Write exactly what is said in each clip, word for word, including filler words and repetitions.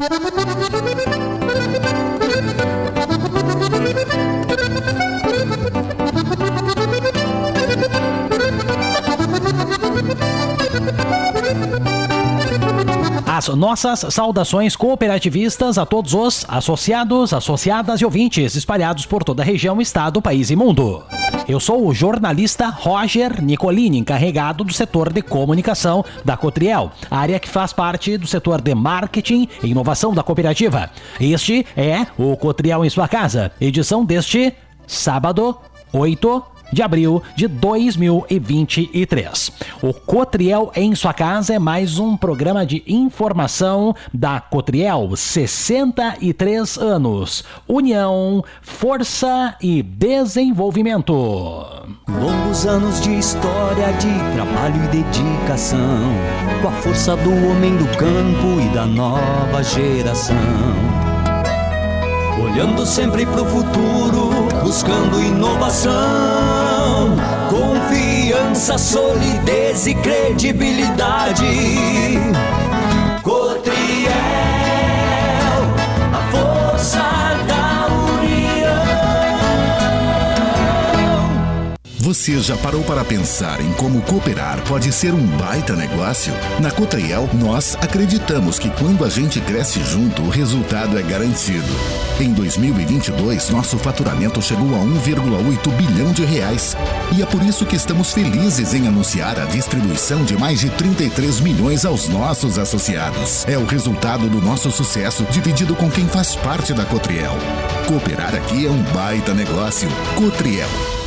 As nossas saudações cooperativistas a todos os associados, associadas e ouvintes espalhados por toda a região, estado, país e mundo. Eu sou o jornalista Roger Nicolini, encarregado do setor de comunicação da Cotriel, área que faz parte do setor de marketing e inovação da cooperativa. Este é o Cotriel em sua casa, edição deste sábado, oito de abril de dois mil e vinte e três. O Cotriel em sua casa é mais um programa de informação da Cotriel, sessenta e três anos. União, força e desenvolvimento. Longos anos de história, de trabalho e dedicação, com a força do homem do campo e da nova geração. Olhando sempre pro futuro, buscando inovação, confiança, solidez e credibilidade. Cotriel, a força da união. Você já parou para pensar em como cooperar pode ser um baita negócio? Na Cotriel, nós acreditamos que quando a gente cresce junto, o resultado é garantido. Em dois mil e vinte e dois, nosso faturamento chegou a um vírgula oito bilhão de reais. E é por isso que estamos felizes em anunciar a distribuição de mais de trinta e três milhões aos nossos associados. É o resultado do nosso sucesso dividido com quem faz parte da Cotriel. Cooperar aqui é um baita negócio. Cotriel.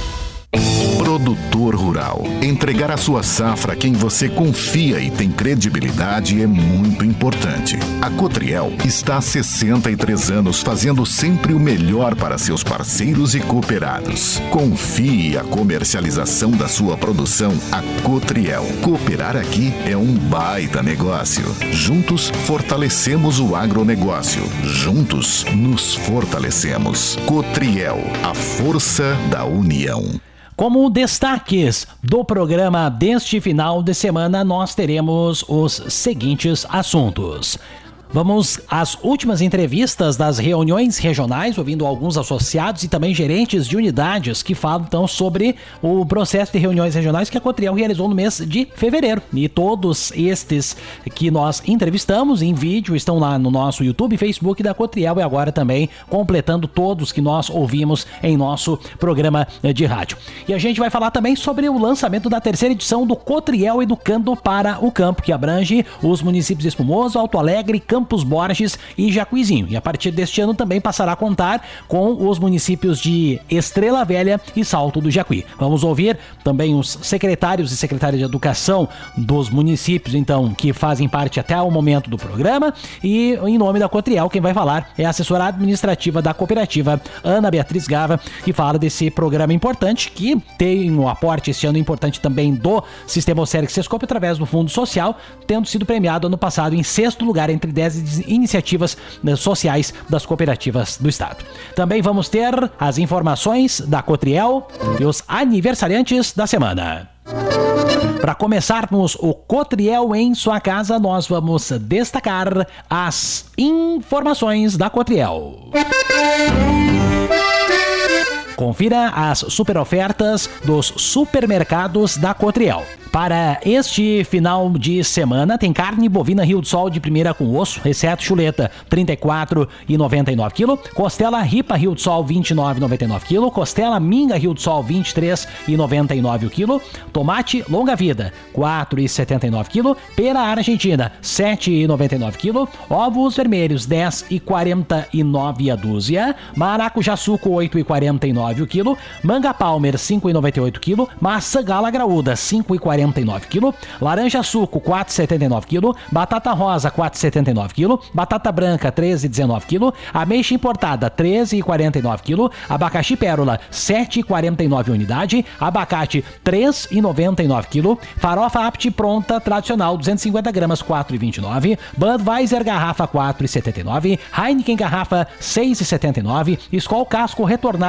Produtor rural. Entregar a sua safra a quem você confia e tem credibilidade é muito importante. A Cotriel está há sessenta e três anos fazendo sempre o melhor para seus parceiros e cooperados. Confie a comercialização da sua produção a Cotriel. Cooperar aqui é um baita negócio. Juntos fortalecemos o agronegócio. Juntos nos fortalecemos. Cotriel, a força da união. Como destaques do programa deste final de semana, nós teremos os seguintes assuntos. Vamos às últimas entrevistas das reuniões regionais, ouvindo alguns associados e também gerentes de unidades que falam então sobre o processo de reuniões regionais que a Cotriel realizou no mês de fevereiro. E todos estes que nós entrevistamos em vídeo estão lá no nosso YouTube e Facebook da Cotriel e agora também completando todos que nós ouvimos em nosso programa de rádio. E a gente vai falar também sobre o lançamento da terceira edição do Cotriel Educando para o Campo, que abrange os municípios de Espumoso, Alto Alegre, Campos Borges e Jacuizinho. E a partir deste ano também passará a contar com os municípios de Estrela Velha e Salto do Jacuí. Vamos ouvir também os secretários e secretárias de educação dos municípios, então, que fazem parte até o momento do programa. E em nome da Cotriel, quem vai falar é a assessora administrativa da cooperativa, Ana Beatriz Gava, que fala desse programa importante, que tem um aporte esse ano importante também do Sistema Oceric Sescope através do Fundo Social, tendo sido premiado ano passado em sexto lugar entre dez iniciativas sociais das cooperativas do estado. Também vamos ter as informações da Cotriel e os aniversariantes da semana. Para começarmos o Cotriel em sua casa, nós vamos destacar as informações da Cotriel. Confira as super ofertas dos supermercados da Cotriel. Para este final de semana, tem carne bovina Rio do Sol de primeira com osso, exceto chuleta, trinta e quatro reais e noventa e nove centavos quilo. Costela ripa Rio do Sol, vinte e nove reais e noventa e nove centavos quilo. Costela minga Rio do Sol, vinte e três reais e noventa e nove centavos o quilo. Tomate longa vida, quatro reais e setenta e nove centavos quilo. Pera argentina, sete reais e noventa e nove centavos quilo. Ovos vermelhos, dez reais e quarenta e nove centavos a dúzia. Maracujá suco, oito reais e quarenta e nove centavos o quilo. Manga palmer, cinco reais e noventa e oito centavos quilo. Maçã gala graúda, cinco reais e quarenta e nove centavos quilo. Laranja suco, quatro reais e setenta e nove centavos quilo. Batata rosa, quatro reais e setenta e nove centavos quilo. Batata branca, três reais e dezenove centavos quilo. Ameixa importada, três reais e quarenta e nove centavos quilo. Abacaxi pérola, sete reais e quarenta e nove centavos unidade. Abacate, três reais e noventa e nove centavos quilo. Farofa apte pronta tradicional, duzentos e cinquenta gramas, quatro reais e vinte e nove centavos. Budweiser garrafa, quatro reais e setenta e nove centavos. Heineken garrafa, seis reais e setenta e nove centavos. Skol casco retornável litrão,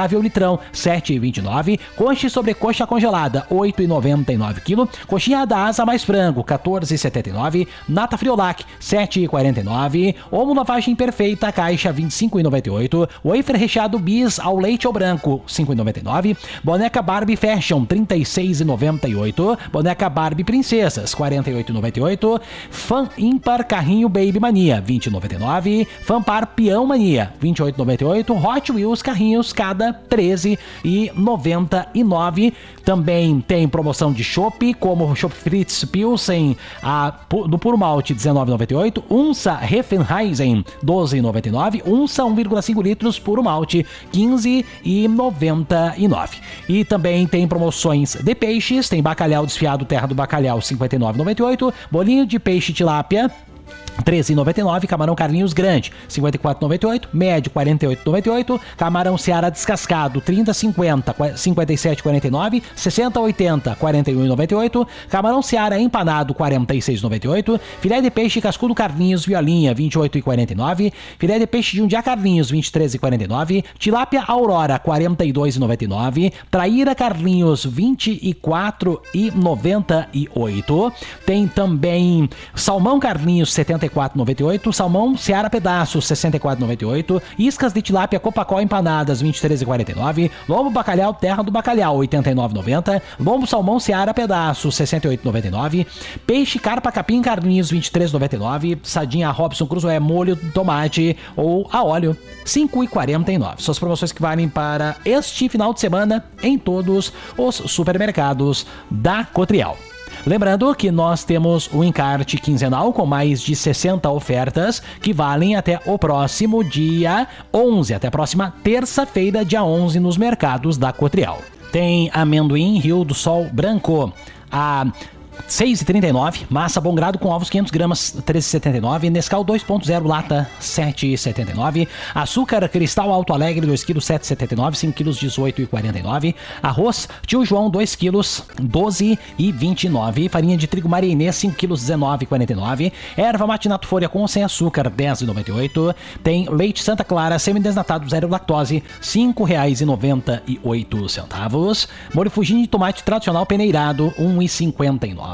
padrão, sete e vinte e nove. Coxa e sobrecoxa congelada, oito e noventa e nove quilo. Coxinha da asa mais frango, quatorze e setenta e nove. Nata Friolac, sete e quarenta e nove. Omo lavagem perfeita, caixa, vinte e cinco e noventa e oito. Wafer recheado bis ao leite ou branco, cinco e noventa e nove. Boneca Barbie Fashion, trinta e seis e noventa e oito. Boneca Barbie Princesas, quarenta e oito e noventa e oito. Fan Ímpar Carrinho Baby Mania, vinte e noventa e nove. Fan Par Peão Mania, vinte e oito e noventa e oito. Hot Wheels Carrinhos cada treze e noventa e nove. Também tem promoção de chopp, como Chopp Fritz Pilsen a, do puro malte, dezenove e noventa e oito. Unsa Heffenheisen, doze e noventa e nove. Unsa um vírgula cinco litros puro malte, quinze e noventa e nove. E também tem promoções de peixes, tem bacalhau desfiado Terra do Bacalhau, cinquenta e nove e noventa e oito. Bolinho de peixe tilápia, treze e noventa e nove. Camarão Carlinhos grande, cinquenta e quatro e noventa e oito. Médio, quarenta e oito e noventa e oito. Camarão Seara descascado, trinta e cinquenta, cinquenta e sete e quarenta e nove. sessenta e oitenta, quarenta e um e noventa e oito. Camarão Seara empanado, quarenta e seis e noventa e oito. Filé de peixe cascudo Carlinhos Violinha, vinte e oito e quarenta e nove. Filé de peixe de Jundiá Carlinhos, vinte e três e quarenta e nove. Tilápia Aurora, quarenta e dois e noventa e nove. Traíra Carlinhos, vinte e quatro e noventa e oito. Tem também salmão Carlinhos, setenta e quatro e noventa e oito. Salmão Seara Pedaços, sessenta e quatro e noventa e oito. Iscas de tilápia Copacol empanadas, vinte e três e quarenta e nove. Lombo Bacalhau Terra do Bacalhau, oitenta e nove e noventa. Lombo Salmão Seara Pedaços, sessenta e oito e noventa e nove. Peixe Carpa Capim Carlinhos, vinte e três e noventa e nove. Sadinha Robson Cruzoé molho de tomate ou a óleo, cinco e quarenta e nove. São as promoções que valem para este final de semana em todos os supermercados da Cotriel. Lembrando que nós temos o encarte quinzenal com mais de sessenta ofertas que valem até o próximo dia onze, até a próxima terça-feira, dia onze, nos mercados da Cotriel. Tem amendoim Rio do Sol branco a seis e trinta e nove, massa bom grado com ovos quinhentos gramas, treze e setenta e nove, Nescau dois ponto zero lata, sete e setenta e nove, açúcar Cristal Alto Alegre dois quilos, sete e setenta e nove, cinco quilos, dezoito e quarenta e nove, arroz Tio João dois quilos, doze e vinte e nove, farinha de trigo Maria Inês cinco quilos, dezenove e quarenta e nove, erva matinato folha com sem açúcar, dez e noventa e oito, tem leite Santa Clara semidesnatado zero lactose, cinco reais e noventa e oito centavos, molho Fugini de tomate tradicional peneirado, um e cinquenta e nove.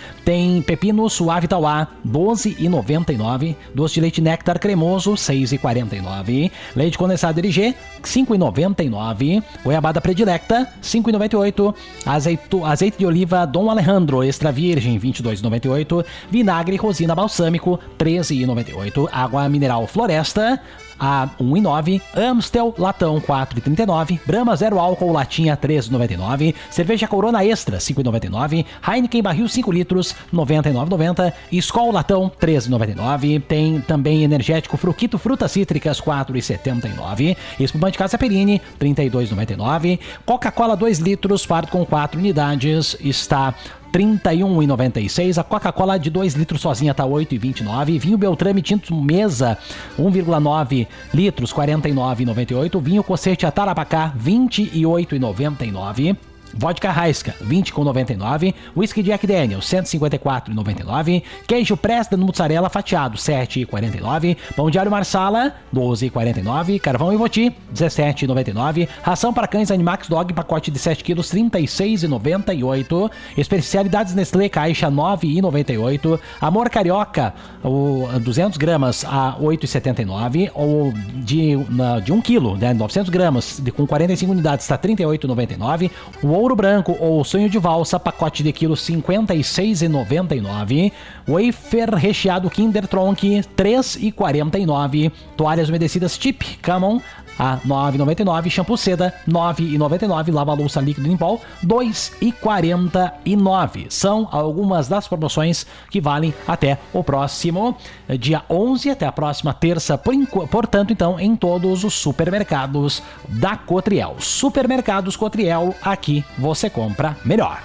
Tem pepino suave Tauá, doze e noventa e nove. Doce de leite néctar cremoso, seis e quarenta e nove. Leite condensado L G, cinco e noventa e nove. Goiabada predilecta, cinco e noventa e oito. Azeito, azeite de oliva Dom Alejandro extra virgem, vinte e dois e noventa e oito. Vinagre Rosina balsâmico, treze e noventa e oito. Água mineral Floresta a um e nove, Amstel latão quatro e trinta e nove, Brahma zero álcool latinha três e noventa e nove, cerveja Corona Extra cinco e noventa e nove, Heineken barril cinco litros noventa e nove e noventa, Skol latão três e noventa e nove, tem também energético Fruquito frutas cítricas quatro e setenta e nove, espumante Casa Perini trinta e dois e noventa e nove, Coca-Cola dois litros fardo com quatro unidades está trinta e um e noventa e seis. A Coca-Cola de dois litros sozinha tá oito e vinte e nove. Vinho Beltrame Tinto Mesa um vírgula nove litros, quarenta e nove e noventa e oito. Vinho Cocete Atarapacá vinte e oito e noventa e nove. Vodka Raisca, vinte e noventa e nove. Whisky Jack Daniels, cento e cinquenta e quatro e noventa e nove. Queijo Preston Mozzarella fatiado, sete e quarenta e nove. Pão de alho Marsala, doze e quarenta e nove. Carvão Ivoti, dezessete e noventa e nove. Ração para cães Animax Dog, pacote de sete quilos, trinta e seis e noventa e oito. Especialidades Nestlé, caixa, nove e noventa e oito. Amor Carioca, o duzentos gramas a oito e setenta e nove. Ou de, na, de um quilo, né, novecentos gramas, de, com quarenta e cinco unidades, está trinta e oito e noventa e nove. O Ouro Branco ou Sonho de Valsa, pacote de quilo, cinquenta e seis e noventa e nove. Wafer recheado Kinder Tronc, três e quarenta e nove. Toalhas umedecidas Tip Camon a nove e noventa e nove. Shampoo Seda, nove e noventa e nove. Lava-louça líquido em pó, dois e quarenta e nove. São algumas das promoções que valem até o próximo dia onze, até a próxima terça, por enquanto, portanto, então, em todos os supermercados da Cotriel. Supermercados Cotriel, aqui você compra melhor.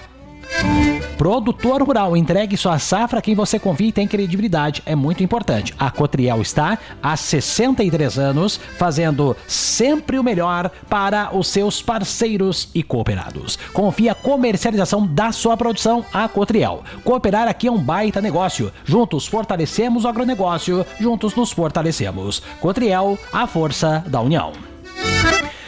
Produtor rural, entregue sua safra a quem você confia e tem credibilidade, é muito importante. A Cotriel está há sessenta e três anos fazendo sempre o melhor para os seus parceiros e cooperados. Confia a comercialização da sua produção à Cotriel. Cooperar aqui é um baita negócio. Juntos fortalecemos o agronegócio, juntos nos fortalecemos. Cotriel, a força da união.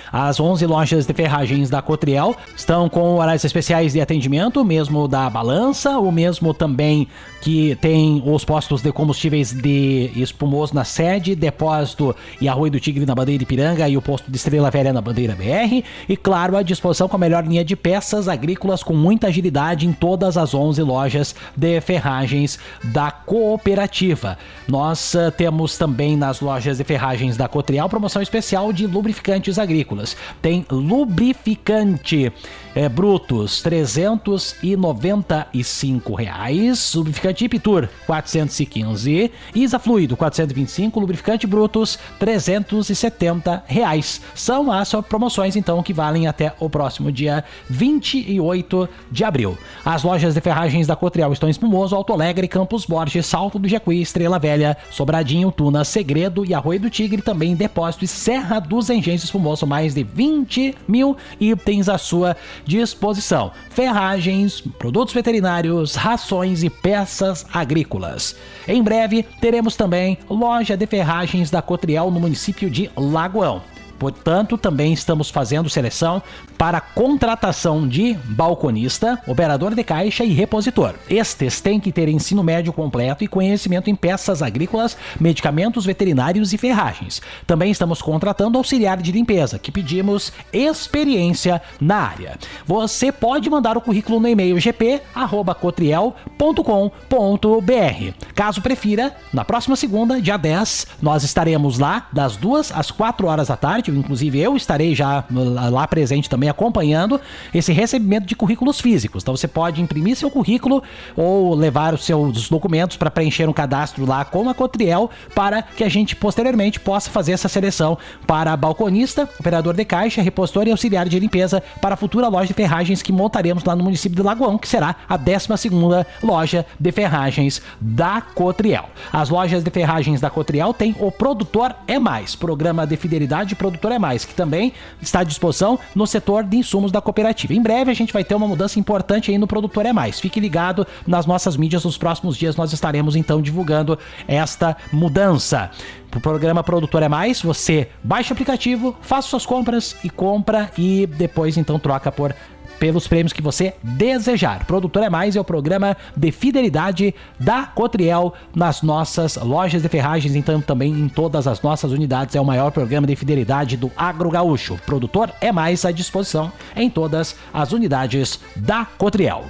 As onze lojas de ferragens da Cotriel estão com horários especiais de atendimento, mesmo da balança, o mesmo também que tem os postos de combustíveis de Espumoso na sede, Depósito e Arroio do Tigre na Bandeira Ipiranga e o posto de Estrela Velha na Bandeira B R. E claro, à disposição com a melhor linha de peças agrícolas com muita agilidade em todas as onze lojas de ferragens da cooperativa. Nós uh, temos também nas lojas de ferragens da Cotriel promoção especial de lubrificantes agrícolas. Tem lubrificante é, Brutus trezentos e noventa e cinco reais, lubrificante Ipitur quatrocentos e quinze, Isafluido quatrocentos e vinte e cinco, lubrificante Brutus trezentos e setenta reais. São as promoções então que valem até o próximo dia vinte e oito de abril. As lojas de ferragens da Cotriel estão em Espumoso, Alto Alegre, Campos Borges, Salto do Jacuí, Estrela Velha, Sobradinho, Tuna, Segredo e Arroio do Tigre, também Depósito e Serra dos Engenhos Espumoso, mais de vinte mil itens à sua disposição. Ferragens, produtos veterinários, rações e peças agrícolas. Em breve teremos também loja de ferragens da Cotriel no município de Lagoão. Portanto, também estamos fazendo seleção para contratação de balconista, operador de caixa e repositor. Estes têm que ter ensino médio completo e conhecimento em peças agrícolas, medicamentos veterinários e ferragens. Também estamos contratando auxiliar de limpeza, que pedimos experiência na área. Você pode mandar o currículo no e-mail g p arroba cotriel ponto com ponto b r. Caso prefira, na próxima segunda, dia dez, nós estaremos lá das duas às quatro horas da tarde. Inclusive eu estarei já lá presente também acompanhando esse recebimento de currículos físicos. Então você pode imprimir seu currículo ou levar os seus documentos para preencher um cadastro lá com a Cotriel para que a gente posteriormente possa fazer essa seleção para balconista, operador de caixa, repositor e auxiliar de limpeza para a futura loja de ferragens que montaremos lá no município de Lagoão, que será a décima segunda loja de ferragens da Cotriel. As lojas de ferragens da Cotriel têm o Produtor é Mais, programa de fidelidade Produtor é Mais, que também está à disposição no setor de insumos da cooperativa. Em breve a gente vai ter uma mudança importante aí no Produtor é Mais. Fique ligado nas nossas mídias, nos próximos dias nós estaremos então divulgando esta mudança. O programa Produtor é Mais, você baixa o aplicativo, faça suas compras e compra e depois então troca por pelos prêmios que você desejar. Produtor é Mais é o programa de fidelidade da Cotriel nas nossas lojas de ferragens, então também em todas as nossas unidades. É o maior programa de fidelidade do Agro Gaúcho. Produtor é Mais à disposição em todas as unidades da Cotriel.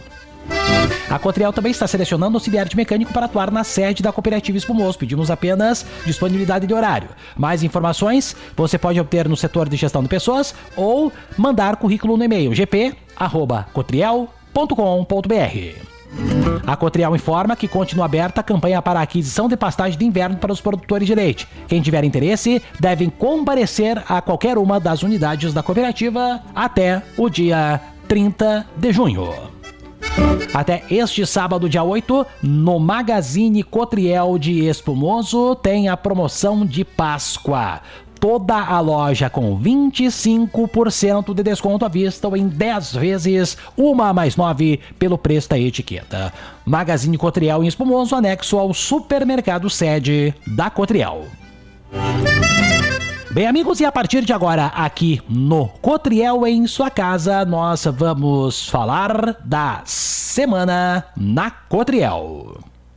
A Cotriel também está selecionando auxiliar de mecânico para atuar na sede da Cooperativa Espumoso. Pedimos apenas disponibilidade de horário. Mais informações você pode obter no setor de gestão de pessoas ou mandar currículo no e-mail g p arroba cotriel ponto com ponto b r. A Cotriel informa que continua aberta a campanha para a aquisição de pastagem de inverno para os produtores de leite. Quem tiver interesse deve comparecer a qualquer uma das unidades da cooperativa até o dia trinta de junho. Até este sábado, dia oito, no Magazine Cotriel de Espumoso, tem a promoção de Páscoa. Toda a loja com vinte e cinco por cento de desconto à vista ou em dez vezes, uma mais nove pelo preço da etiqueta. Magazine Cotriel em Espumoso, anexo ao supermercado sede da Cotriel. Bem, amigos, e a partir de agora, aqui no Cotriel em sua casa, nós vamos falar da semana na Cotriel.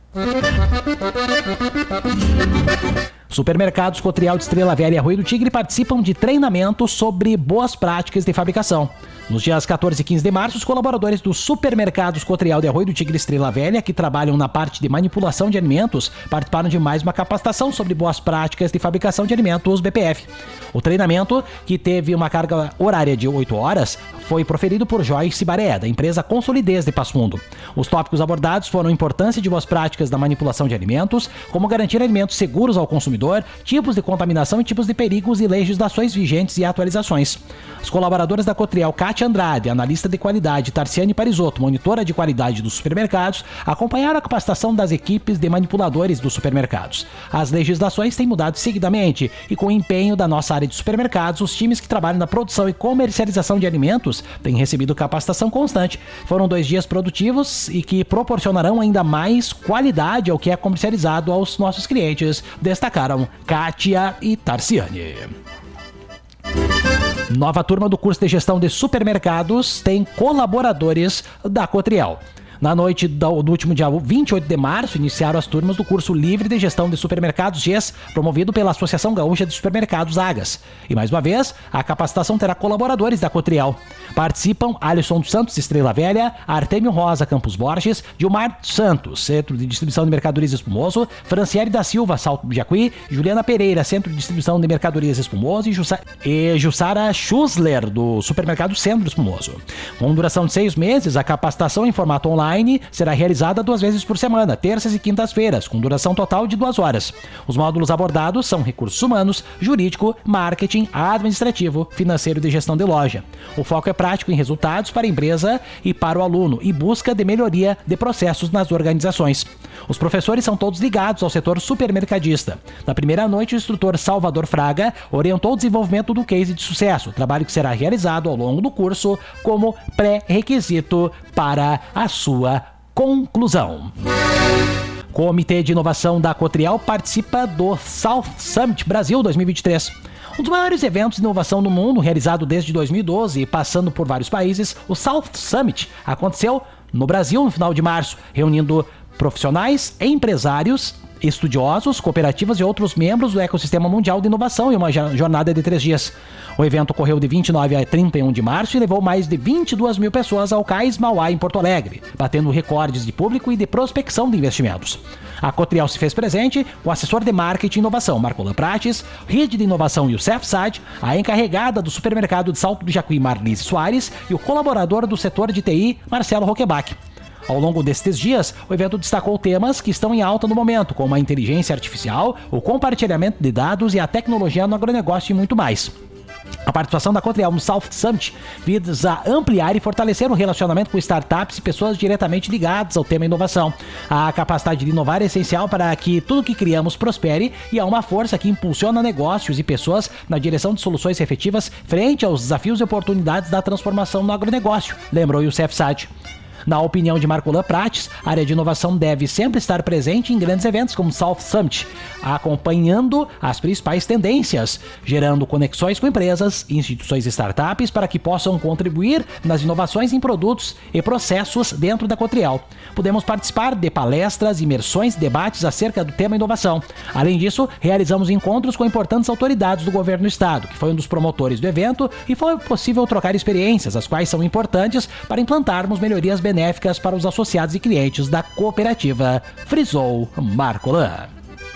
Supermercados Cotriel de Estrela Velha e Arroio do Tigre participam de treinamento sobre boas práticas de fabricação. Nos dias quatorze e quinze de março, os colaboradores dos Supermercados Cotriel de Arroio do Tigre e Estrela Velha, que trabalham na parte de manipulação de alimentos, participaram de mais uma capacitação sobre boas práticas de fabricação de alimentos B P F. O treinamento, que teve uma carga horária de oito horas, foi proferido por Joyce Baré, da empresa Consolidez de Passo Fundo. Os tópicos abordados foram a importância de boas práticas da manipulação de alimentos, como garantir alimentos seguros ao consumidor, tipos de contaminação e tipos de perigos e legislações vigentes e atualizações. As colaboradoras da Cotriel, Kátia Andrade, analista de qualidade, Tarciane Parisotto, monitora de qualidade dos supermercados, acompanharam a capacitação das equipes de manipuladores dos supermercados. As legislações têm mudado seguidamente e, com o empenho da nossa área de supermercados, os times que trabalham na produção e comercialização de alimentos têm recebido capacitação constante. Foram dois dias produtivos e que proporcionarão ainda mais qualidade ao que é comercializado aos nossos clientes, destacaram Kátia e Tarciane. Nova turma do curso de gestão de supermercados tem colaboradores da Cotriel. Na noite do, do último dia vinte e oito de março, iniciaram as turmas do curso livre de gestão de supermercados G E S, promovido pela Associação Gaúcha de Supermercados Agas. E mais uma vez, a capacitação terá colaboradores da Cotriel. Participam Alisson dos Santos, Estrela Velha, Artêmio Rosa, Campos Borges, Gilmar Santos, Centro de Distribuição de Mercadorias Espumoso, Franciele da Silva, Salto do Jacuí, Juliana Pereira, Centro de Distribuição de Mercadorias Espumoso e, Jussa, e Jussara Schussler, do Supermercado Centro Espumoso. Com duração de seis meses, a capacitação em formato online será realizada duas vezes por semana, terças e quintas-feiras, com duração total de duas horas. Os módulos abordados são recursos humanos, jurídico, marketing, administrativo, financeiro e de gestão de loja. O foco é prático em resultados para a empresa e para o aluno e busca de melhoria de processos nas organizações. Os professores são todos ligados ao setor supermercadista. Na primeira noite, o instrutor Salvador Fraga orientou o desenvolvimento do case de sucesso, trabalho que será realizado ao longo do curso como pré-requisito para a sua conclusão. Comitê de Inovação da Cotriel participa do South Summit Brasil dois mil e vinte e três. Um dos maiores eventos de inovação do mundo, realizado desde dois mil e doze e passando por vários países, o South Summit aconteceu no Brasil no final de março, reunindo profissionais, empresários, estudiosos, cooperativas e outros membros do ecossistema mundial de inovação em uma jornada de três dias. O evento ocorreu de vinte e nove a trinta e um de março e levou mais de vinte e duas mil pessoas ao Cais Mauá, em Porto Alegre, batendo recordes de público e de prospecção de investimentos. A Cotriel se fez presente com o assessor de marketing e inovação, Marcolan Prates, rede de inovação Youssef Saad, a encarregada do supermercado de Salto do Jacuí, Marlise Soares, e o colaborador do setor de T I, Marcelo Roquebach. Ao longo destes dias, o evento destacou temas que estão em alta no momento, como a inteligência artificial, o compartilhamento de dados e a tecnologia no agronegócio e muito mais. A participação da Cotriel no South Summit visa ampliar e fortalecer o relacionamento com startups e pessoas diretamente ligadas ao tema inovação. A capacidade de inovar é essencial para que tudo que criamos prospere e é uma força que impulsiona negócios e pessoas na direção de soluções efetivas frente aos desafios e oportunidades da transformação no agronegócio, lembrou Youssef Saad. Na opinião de Marcolan Prates, a área de inovação deve sempre estar presente em grandes eventos como o South Summit, acompanhando as principais tendências, gerando conexões com empresas, instituições e startups para que possam contribuir nas inovações em produtos e processos dentro da Cotriel. Podemos participar de palestras, imersões e debates acerca do tema inovação. Além disso, realizamos encontros com importantes autoridades do governo do estado, que foi um dos promotores do evento, e foi possível trocar experiências, as quais são importantes para implantarmos melhorias benéficas benéficas para os associados e clientes da cooperativa, frisou Marcolan.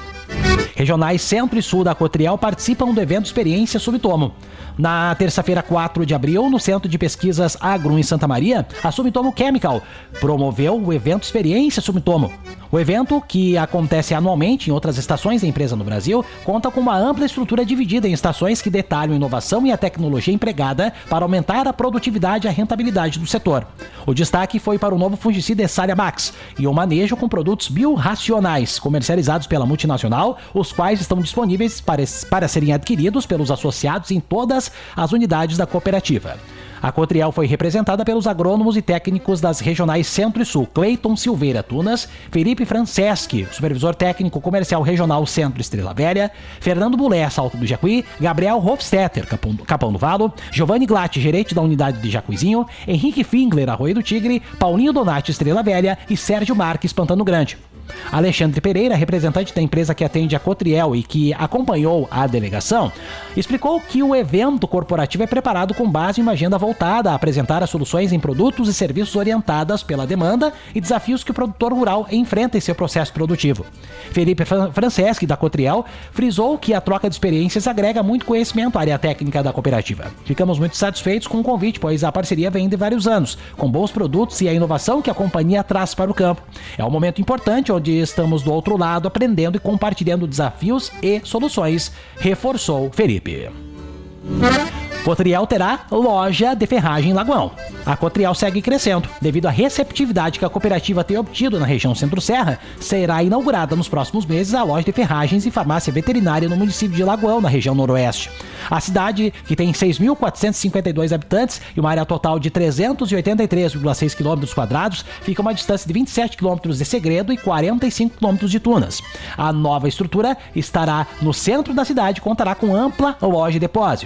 Regionais Centro e Sul da Cotriel participam do evento Experiência Sumitomo. Na terça-feira, quatro de abril, no Centro de Pesquisas Agro em Santa Maria, a Sumitomo Chemical promoveu o evento Experiência Sumitomo. O evento, que acontece anualmente em outras estações da empresa no Brasil, conta com uma ampla estrutura dividida em estações que detalham a inovação e a tecnologia empregada para aumentar a produtividade e a rentabilidade do setor. O destaque foi para o novo fungicida Essalia Max e o manejo com produtos biorracionais comercializados pela multinacional, os quais estão disponíveis para, para serem adquiridos pelos associados em todas as unidades da cooperativa. A Cotriel foi representada pelos agrônomos e técnicos das regionais Centro e Sul, Cleiton Silveira Tunas, Felipe Franceschi, supervisor técnico comercial regional Centro Estrela Velha, Fernando Bulé, Salto do Jacuí, Gabriel Hofstetter, Capão, Capão do Valo, Giovanni Glatt, gerente da unidade de Jacuizinho, Henrique Fingler, Arroio do Tigre, Paulinho Donati, Estrela Velha e Sérgio Marques, Pantano Grande. Alexandre Pereira, representante da empresa que atende a Cotriel e que acompanhou a delegação, explicou que o evento corporativo é preparado com base em uma agenda voltada a apresentar as soluções em produtos e serviços orientadas pela demanda e desafios que o produtor rural enfrenta em seu processo produtivo. Felipe Franceschi, da Cotriel, frisou que a troca de experiências agrega muito conhecimento à área técnica da cooperativa. Ficamos muito satisfeitos com o convite, pois a parceria vem de vários anos, com bons produtos e a inovação que a companhia traz para o campo. É um momento importante onde estamos do outro lado aprendendo e compartilhando desafios e soluções, reforçou Felipe. Cotriel terá loja de ferragem em Lagoão. A Cotriel segue crescendo. Devido à receptividade que a cooperativa tem obtido na região Centro-Serra, será inaugurada nos próximos meses a loja de ferragens e farmácia veterinária no município de Lagoão, na região noroeste. A cidade, que tem seis mil quatrocentos e cinquenta e dois habitantes e uma área total de trezentos e oitenta e três vírgula seis quilômetros quadrados, fica a uma distância de vinte e sete quilômetros de Segredo e quarenta e cinco quilômetros de Tunas. A nova estrutura estará no centro da cidade e contará com ampla loja de depósito.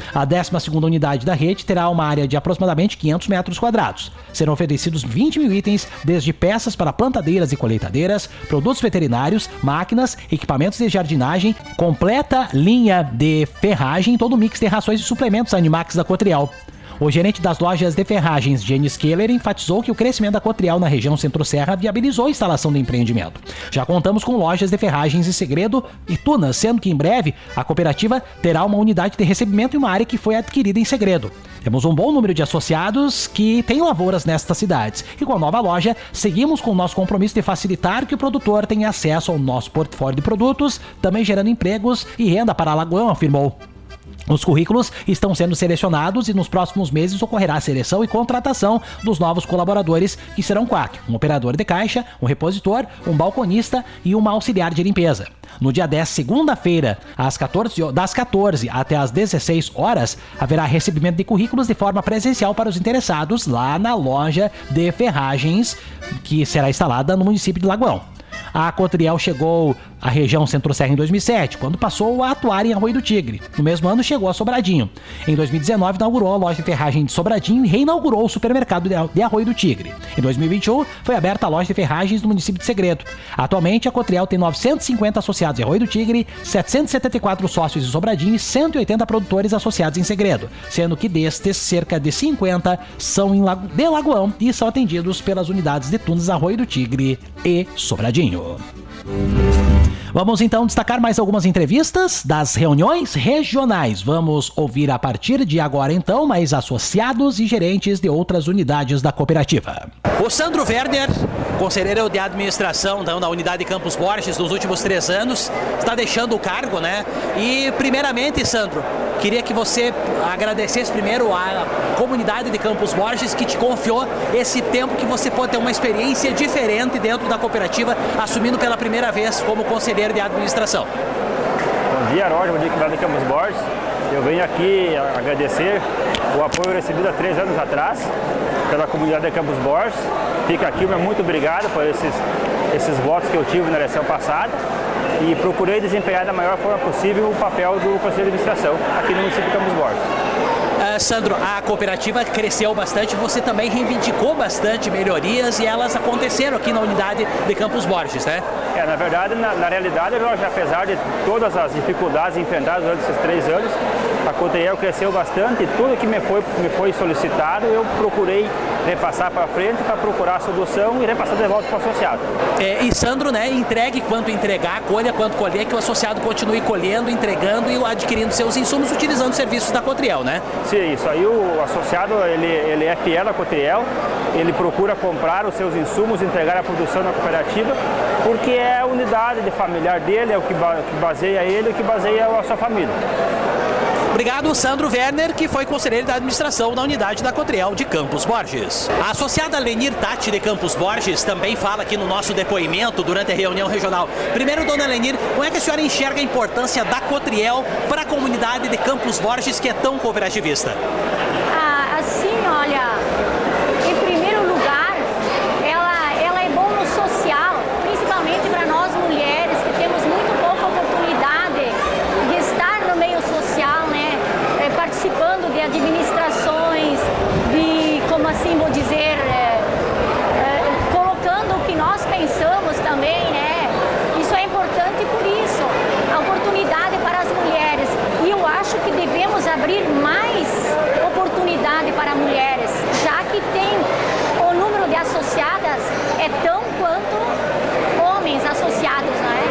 A décima segunda unidade da rede terá uma área de aproximadamente quinhentos metros quadrados. Serão oferecidos vinte mil itens, desde peças para plantadeiras e colheitadeiras, produtos veterinários, máquinas, equipamentos de jardinagem, completa linha de ferragem, todo o mix de rações e suplementos Animax da Cotriel. O gerente das lojas de ferragens, Janis Keller, enfatizou que o crescimento da Cotriel na região Centro-Serra viabilizou a instalação do empreendimento. Já contamos com lojas de ferragens em Segredo e Tunas, sendo que em breve a cooperativa terá uma unidade de recebimento em uma área que foi adquirida em Segredo. Temos um bom número de associados que têm lavouras nestas cidades. E com a nova loja, seguimos com o nosso compromisso de facilitar que o produtor tenha acesso ao nosso portfólio de produtos, também gerando empregos e renda para Alagoão, afirmou. Os currículos estão sendo selecionados e nos próximos meses ocorrerá a seleção e contratação dos novos colaboradores, que serão quatro: um operador de caixa, um repositor, um balconista e uma auxiliar de limpeza. No dia dez, segunda-feira, às quatorze, das quatorze até às dezesseis horas, haverá recebimento de currículos de forma presencial para os interessados lá na loja de ferragens que será instalada no município de Lagoão. A Cotriel chegou à região Centro-Serra em dois mil e sete, quando passou a atuar em Arroio do Tigre. No mesmo ano chegou a Sobradinho. Em dois mil e dezenove inaugurou a loja de ferragem de Sobradinho e reinaugurou o supermercado de Arroio do Tigre. Em dois mil e vinte e um foi aberta a loja de ferragens no município de Segredo. Atualmente a Cotriel tem novecentos e cinquenta associados em Arroio do Tigre, setecentos e setenta e quatro sócios em Sobradinho e cento e oitenta produtores associados em Segredo, sendo que destes cerca de cinquenta são em Lago... de Lagoão e são atendidos pelas unidades de Tunas, Arroio do Tigre e Sobradinho. Vamos então destacar mais algumas entrevistas das reuniões regionais. Vamos ouvir a partir de agora então mais associados e gerentes de outras unidades da cooperativa. O Sandro Werner, conselheiro de administração da unidade de Campos Borges nos últimos três anos, está deixando o cargo, né? E primeiramente, Sandro, queria que você agradecesse primeiro à comunidade de Campos Borges que te confiou esse tempo que você pode ter uma experiência diferente dentro da cooperativa, assumindo pela primeira vez como conselheiro de administração. Bom dia, Roger, bom dia, comunidade de Campos Borges. Eu venho aqui agradecer o apoio recebido há três anos atrás pela comunidade de Campos Borges. Fica aqui, meu muito obrigado por esses, esses votos que eu tive na eleição passada e procurei desempenhar da maior forma possível o papel do Conselho de Administração aqui no município de Campos Borges. Uh, Sandro, a cooperativa cresceu bastante, você também reivindicou bastante melhorias e elas aconteceram aqui na unidade de Campos Borges, né? É, na verdade, na, na realidade, Jorge, apesar de todas as dificuldades enfrentadas durante esses três anos, a Cotriel cresceu bastante e tudo que me foi, me foi solicitado eu procurei repassar para frente para procurar a solução e repassar de volta para o associado. É, e Sandro, né, entregue quanto entregar, colha quanto colher, que o associado continue colhendo, entregando e adquirindo seus insumos utilizando os serviços da Cotriel, né? Sim, isso aí o associado ele, ele é fiel à Cotriel, ele procura comprar os seus insumos, entregar a produção na cooperativa, porque é a unidade de familiar dele, é o que baseia ele, o que baseia a sua família. Obrigado, Sandro Werner, que foi conselheiro da administração da unidade da Cotriel de Campos Borges. A associada Lenir Tati de Campos Borges também fala aqui no nosso depoimento durante a reunião regional. Primeiro, dona Lenir, como é que a senhora enxerga a importância da Cotriel para a comunidade de Campos Borges, que é tão cooperativista? Ah, assim, olha, em primeiro lugar, ela, ela é bom no social, principalmente para nós mulheres, que temos muito pouca oportunidade de estar no meio social, né? Participando de administrações, de, como assim vou dizer, é, é, colocando o que nós pensamos também, né? Isso é importante por isso, a oportunidade para as mulheres. E eu acho que devemos abrir mais oportunidade para mulheres, já que tem o número de associadas é tão quanto homens associados, né?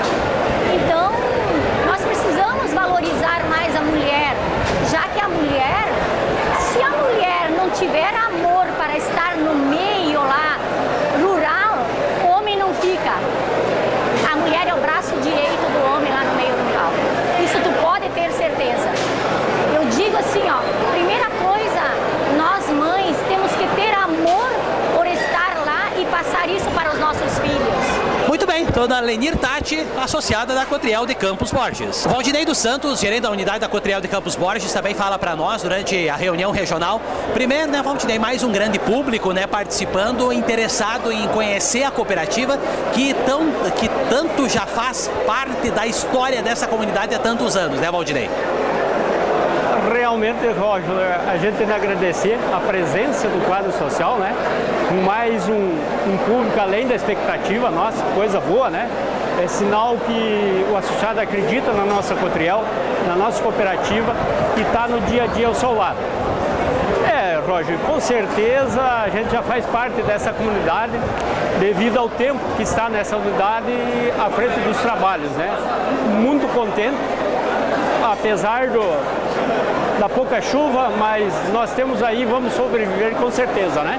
Então, nós precisamos valorizar mais a mulher, já que a mulher, se a mulher não tiver amor para estar no meio lá rural, o homem não fica. A mulher é o braço direito do homem lá no meio rural. Isso tu pode ter certeza. Eu digo assim, ó, primeira coisa, nós mães temos que ter amor por estar lá e passar isso para os nossos filhos. Muito bem, dona Lenir Tati, associada da Cotriel de Campos Borges. Valdinei dos Santos, gerente da unidade da Cotriel de Campos Borges, também fala para nós durante a reunião regional. Primeiro, né, Valdinei, mais um grande público, né, participando, interessado em conhecer a cooperativa, que, tão, que tanto já faz parte da história dessa comunidade há tantos anos, né, Valdinei? Realmente, Roger, a gente tem que agradecer a presença do quadro social, né? Com mais um, um público além da expectativa nossa, coisa boa, né? É sinal que o associado acredita na nossa Cotriel, na nossa cooperativa e está no dia a dia ao seu lado. É, Roger, com certeza a gente já faz parte dessa comunidade devido ao tempo que está nessa unidade à frente dos trabalhos, né? Muito contente, apesar do, da pouca chuva, mas nós temos aí, vamos sobreviver com certeza, né?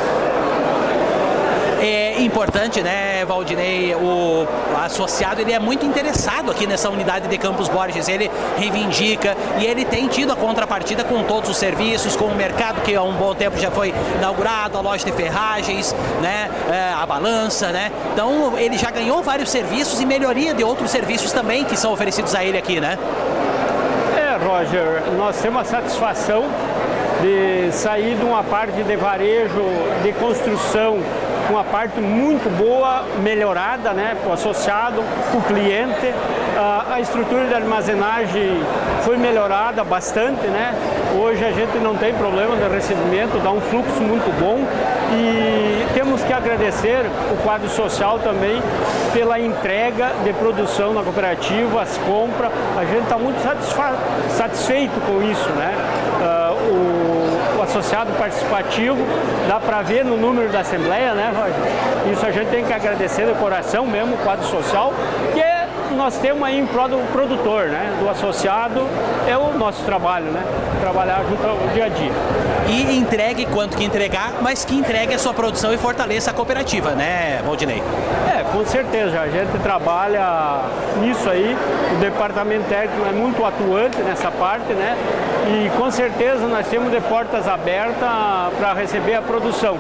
É importante, né, Valdinei, o associado ele é muito interessado aqui nessa unidade de Campos Borges, ele reivindica e ele tem tido a contrapartida com todos os serviços, com o mercado que há um bom tempo já foi inaugurado, a loja de ferragens, né, a balança, né, então ele já ganhou vários serviços e melhoria de outros serviços também que são oferecidos a ele aqui, né? É, Roger, nós temos a satisfação de sair de uma parte de varejo, de construção, uma parte muito boa, melhorada, né, para o associado, para o cliente. A, a estrutura de armazenagem foi melhorada bastante, né? Hoje a gente não tem problema de recebimento, dá um fluxo muito bom e temos que agradecer o quadro social também pela entrega de produção na cooperativa, as compras. A gente está muito satisfeito com isso, né? Uh, o, o associado participativo, dá para ver no número da Assembleia, né, Roger? Isso a gente tem que agradecer de coração mesmo, o quadro social, que nós temos aí em prol do produtor, né? Do associado, é o nosso trabalho, né? Trabalhar junto ao dia a dia. E entregue quanto que entregar, mas que entregue a sua produção e fortaleça a cooperativa, né, Valdinei? É, com certeza, a gente trabalha nisso aí, o departamento técnico é muito atuante nessa parte, né? E com certeza nós temos de portas abertas para receber a produção.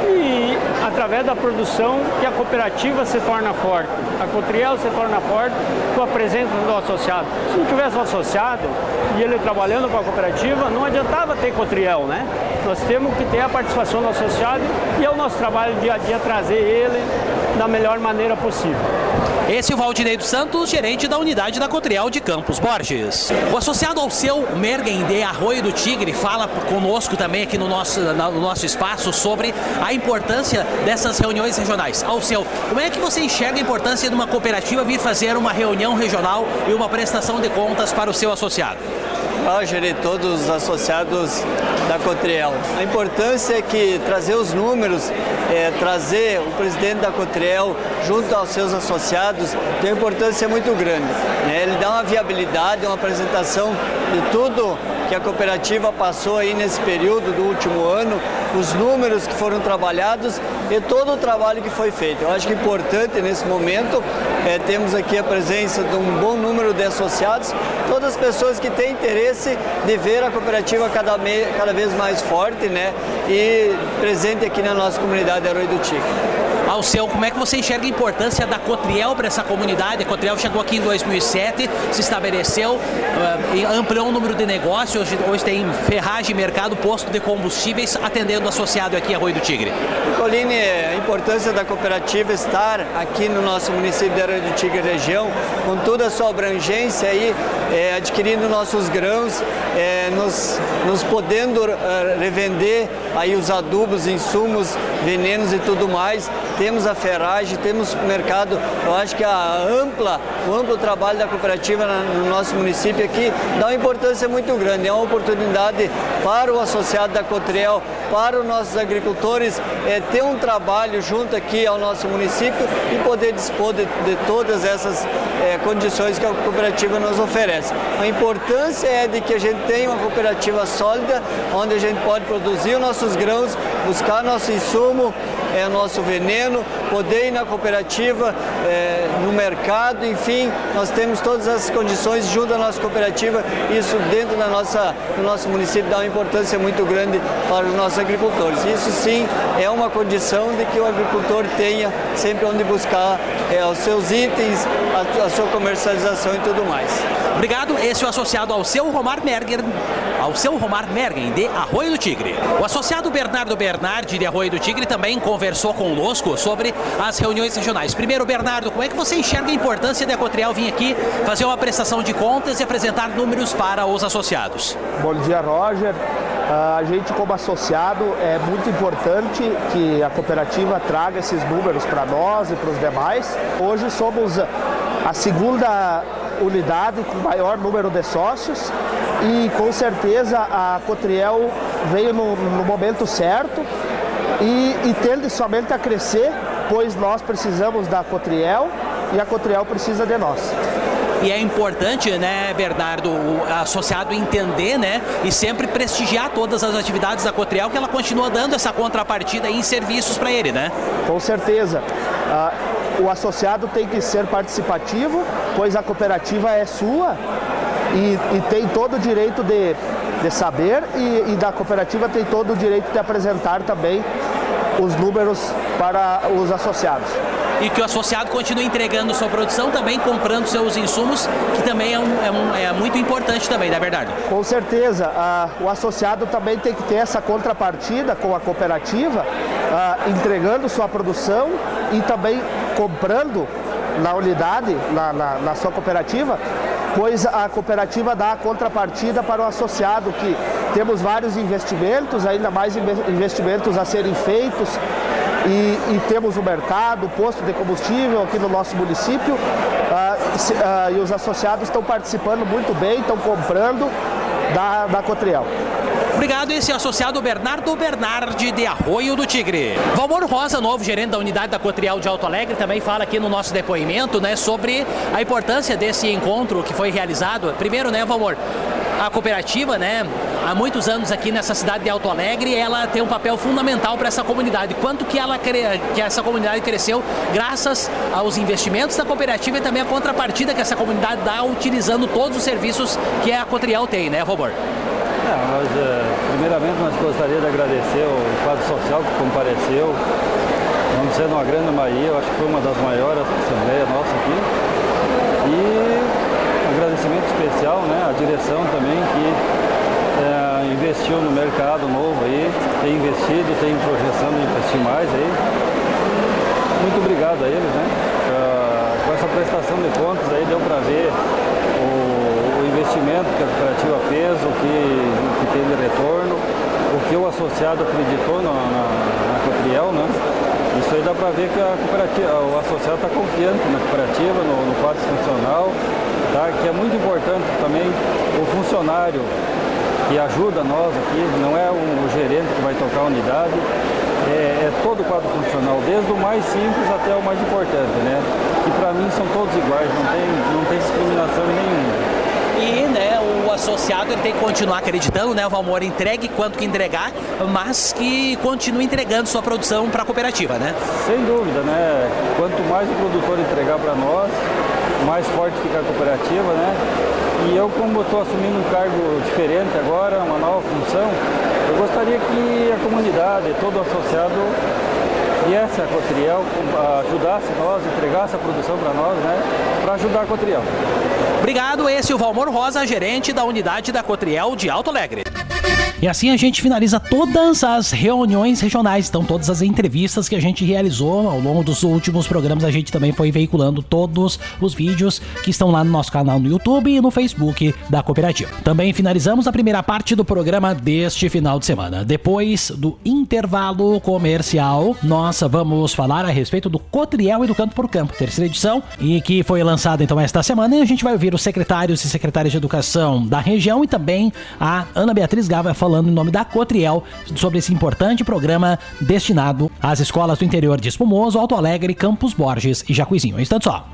E através da produção que a cooperativa se torna forte, a Cotriel se torna forte com a presença do associado. Se não tivesse um associado e ele trabalhando com a cooperativa, não adiantava ter Cotriel, né? Nós temos que ter a participação do associado e é o nosso trabalho dia a dia trazer ele da melhor maneira possível. Esse é o Valdinei dos Santos, gerente da unidade da Cotriel de Campos Borges. O associado Alceu Mergen de Arroio do Tigre fala conosco também aqui no nosso, no nosso espaço sobre a importância dessas reuniões regionais. Alceu, como é que você enxerga a importância de uma cooperativa vir fazer uma reunião regional e uma prestação de contas para o seu associado? Roger e todos os associados da Cotriel. A importância é que trazer os números, é, trazer o presidente da Cotriel junto aos seus associados tem uma importância muito grande, né? Ele dá uma viabilidade, uma apresentação de tudo que a cooperativa passou aí nesse período do último ano, os números que foram trabalhados e todo o trabalho que foi feito. Eu acho que é importante nesse momento, é, temos aqui a presença de um bom número de associados, todas as pessoas que têm interesse de ver a cooperativa cada, me, cada vez mais forte, né, e presente aqui na nossa comunidade de Arroio do Tigre. Alceu, como é que você enxerga a importância da Cotriel para essa comunidade? A Cotriel chegou aqui em dois mil e sete, se estabeleceu, uh, ampliou o número de negócios, hoje, hoje tem ferragem, mercado, posto de combustíveis, atendendo o associado aqui a Arroio do Tigre. Nicoline, a importância da cooperativa estar aqui no nosso município de Arroio do Tigre região, com toda a sua abrangência aí, é, adquirindo nossos grãos, é, nos, nos podendo uh, revender aí os adubos, insumos, venenos e tudo mais. Temos a ferragem, temos o mercado. Eu acho que a ampla, o amplo trabalho da cooperativa no nosso município aqui dá uma importância muito grande. É uma oportunidade para o associado da Cotriel, para os nossos agricultores, é, ter um trabalho junto aqui ao nosso município e poder dispor de, de todas essas é, condições que a cooperativa nos oferece. A importância é de que a gente tenha uma cooperativa sólida, onde a gente pode produzir os nossos grãos, buscar nosso insumo, é, nosso veneno, poder ir na cooperativa, é, no mercado, enfim, nós temos todas as condições junto à nossa cooperativa. Isso dentro da nossa, do nosso município dá uma importância muito grande para os nossos agricultores. Isso sim é uma condição de que o agricultor tenha sempre onde buscar é, os seus itens, a, a sua comercialização e tudo mais. Obrigado, esse é o associado ao seu Romar Mergen, ao seu Romar Mergen, de Arroio do Tigre. O associado Bernardo Bernardi, de Arroio do Tigre, também conversou conosco sobre as reuniões regionais. Primeiro, Bernardo, como é que você enxerga a importância da Cotriel vir aqui fazer uma prestação de contas e apresentar números para os associados? Bom dia, Roger. A gente, como associado, é muito importante que a cooperativa traga esses números para nós e para os demais. Hoje somos a segunda unidade com maior número de sócios e, com certeza, a Cotriel veio no, no momento certo e, e tende somente a crescer, pois nós precisamos da Cotriel e a Cotriel precisa de nós. E é importante, né, Bernardo, o associado entender, né, e sempre prestigiar todas as atividades da Cotriel, que ela continua dando essa contrapartida em serviços para ele, né? Com certeza. Uh, o associado tem que ser participativo, pois a cooperativa é sua e, e tem todo o direito de, de saber e, e da cooperativa tem todo o direito de apresentar também os números para os associados. E que o associado continue entregando sua produção, também comprando seus insumos, que também é, um, é, um, é muito importante também, não é verdade? Com certeza. Ah, o associado também tem que ter essa contrapartida com a cooperativa, ah, entregando sua produção e também comprando na unidade, na, na, na sua cooperativa, pois a cooperativa dá a contrapartida para o associado, que temos vários investimentos, ainda mais investimentos a serem feitos, E, e temos o mercado, posto de combustível aqui no nosso município, ah, se, ah, e os associados estão participando muito bem, estão comprando da, da Cotriel. Obrigado, esse é o associado Bernardo Bernardi, de Arroio do Tigre. Valmor Rosa, novo gerente da unidade da Cotriel de Alto Alegre, também fala aqui no nosso depoimento, né, sobre a importância desse encontro que foi realizado. Primeiro, né, Valmor, a cooperativa, né, há muitos anos aqui nessa cidade de Alto Alegre, ela tem um papel fundamental para essa comunidade. Quanto que, ela, que essa comunidade cresceu graças aos investimentos da cooperativa e também a contrapartida que essa comunidade dá utilizando todos os serviços que a Cotriel tem, né, Valmor? É, nós, primeiramente, nós gostaríamos de agradecer o quadro social que compareceu, não sendo uma grande maioria, eu acho que foi uma das maiores assembleias nossas aqui. E agradecimento especial, né, à direção também, que é, investiu no mercado novo aí, tem investido, tem projeção de investir mais aí. Muito obrigado a eles, né? Uh, com essa prestação de contas aí deu para ver o, o investimento que a cooperativa fez, o que, que tem de retorno, o que o associado acreditou na, na, na Cotriel, né? Isso aí dá para ver que a cooperativa, o associado está confiante na cooperativa, no, no quadro funcional, tá? Que é muito importante também o funcionário que ajuda nós aqui, não é um, o gerente que vai tocar a unidade, é, é todo o quadro funcional, desde o mais simples até o mais importante, né? Que para mim são todos iguais, não tem, não tem discriminação nenhuma. E, né, o associado ele tem que continuar acreditando, né, o Valmor, entregue quanto que entregar, mas que continue entregando sua produção para a cooperativa, né? Sem dúvida, né? Quanto mais o produtor entregar para nós, mais forte fica a cooperativa, né? E eu, como estou assumindo um cargo diferente agora, uma nova função, eu gostaria que a comunidade, todo associado, viesse a Cotriel, ajudasse nós, entregasse a produção para nós, né? Para ajudar a Cotriel. Obrigado, esse é o Valmor Rosa, gerente da unidade da Cotriel de Alto Alegre. E assim a gente finaliza todas as reuniões regionais, então todas as entrevistas que a gente realizou ao longo dos últimos programas, a gente também foi veiculando todos os vídeos que estão lá no nosso canal no YouTube e no Facebook da cooperativa. Também finalizamos a primeira parte do programa deste final de semana. Depois do intervalo comercial, nós vamos falar a respeito do Cotriel e do Canto por Campo, terceira edição, e que foi lançada então esta semana, e a gente vai ouvir os secretários e secretárias de educação da região e também a Ana Beatriz Gava falando em nome da Cotriel sobre esse importante programa destinado às escolas do interior de Espumoso, Alto Alegre, Campos Borges e Jacuizinho. Um instante só.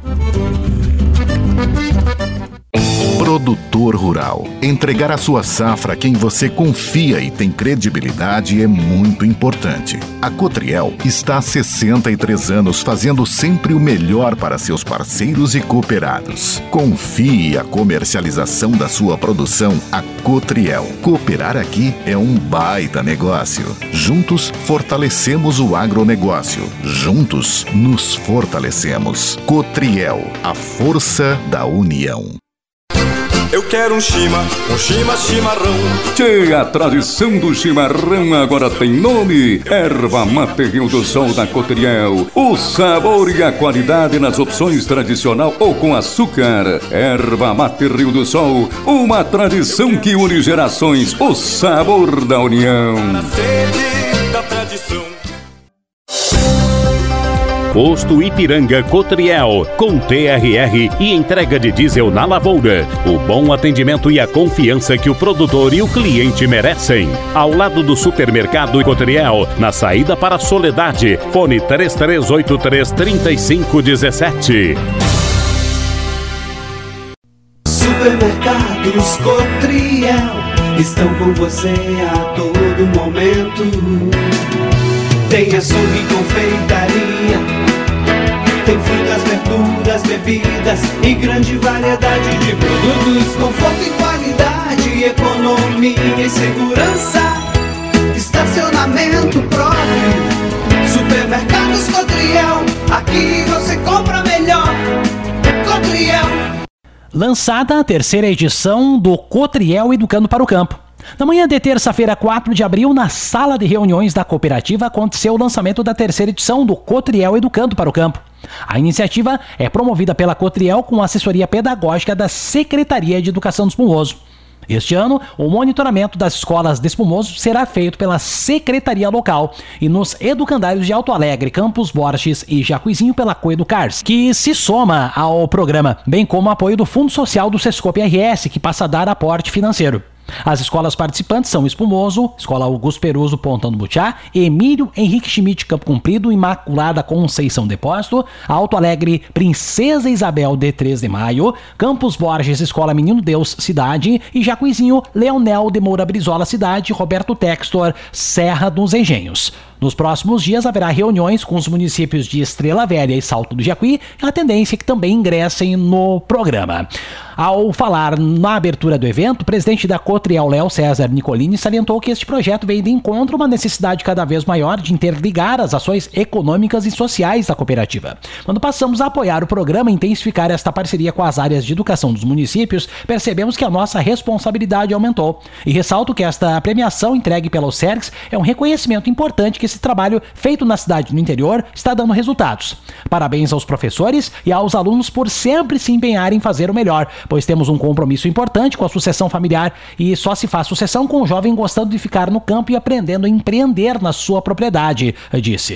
Produtor rural. Entregar a sua safra a quem você confia e tem credibilidade é muito importante. A Cotriel está há sessenta e três anos fazendo sempre o melhor para seus parceiros e cooperados. Confie a comercialização da sua produção a Cotriel. Cooperar aqui é um baita negócio. Juntos fortalecemos o agronegócio. Juntos nos fortalecemos. Cotriel, a força da união. Eu quero um chima, um chima chimarrão. Tchê, a tradição do chimarrão agora tem nome. Erva Mate Rio do Sol da Cotriel. O sabor e a qualidade nas opções tradicional ou com açúcar. Erva Mate Rio do Sol, uma tradição que une gerações. O sabor da união. Da tradição. Posto Ipiranga Cotriel, com T R R e entrega de diesel na lavoura. O bom atendimento e a confiança que o produtor e o cliente merecem. Ao lado do supermercado Cotriel, na saída para a Soledade. Fone três três oito três, três cinco um sete. Supermercados Cotriel estão com você a todo momento. Tem açougue e confeitaria, tem frutas, verduras, bebidas e grande variedade de produtos. Conforto e qualidade, economia e segurança, estacionamento próprio. Supermercados Cotriel, aqui você compra melhor. Cotriel. Lançada a terceira edição do Cotriel Educando para o Campo. Na manhã de terça-feira, quatro de abril, na sala de reuniões da cooperativa, aconteceu o lançamento da terceira edição do Cotriel Educando para o Campo. A iniciativa é promovida pela Cotriel com assessoria pedagógica da Secretaria de Educação do Espumoso. Este ano, o monitoramento das escolas de Espumoso será feito pela Secretaria Local e nos educandários de Alto Alegre, Campos Borges e Jacuizinho pela Coeducars, que se soma ao programa, bem como o apoio do Fundo Social do Sescope R S, que passa a dar aporte financeiro. As escolas participantes são Espumoso, Escola Augusto Peruso, Pontão do Butiá, Emílio Henrique Schmidt, Campo Comprido, Imaculada Conceição Depósito, Alto Alegre, Princesa Isabel de três de Maio, Campos Borges, Escola Menino Deus, Cidade, e Jacuizinho, Leonel de Moura Brizola, Cidade, Roberto Textor, Serra dos Engenhos. Nos próximos dias haverá reuniões com os municípios de Estrela Velha e Salto do Jacuí, a tendência é que também ingressem no programa. Ao falar na abertura do evento, o presidente da Cotriel, Léo César Nicolini, salientou que este projeto vem de encontro a uma necessidade cada vez maior de interligar as ações econômicas e sociais da cooperativa. Quando passamos a apoiar o programa e intensificar esta parceria com as áreas de educação dos municípios, percebemos que a nossa responsabilidade aumentou. E ressalto que esta premiação entregue pela Osergs é um reconhecimento importante que esse trabalho feito na cidade no interior está dando resultados. Parabéns aos professores e aos alunos por sempre se empenharem em fazer o melhor, pois temos um compromisso importante com a sucessão familiar e só se faz sucessão com o jovem gostando de ficar no campo e aprendendo a empreender na sua propriedade, disse.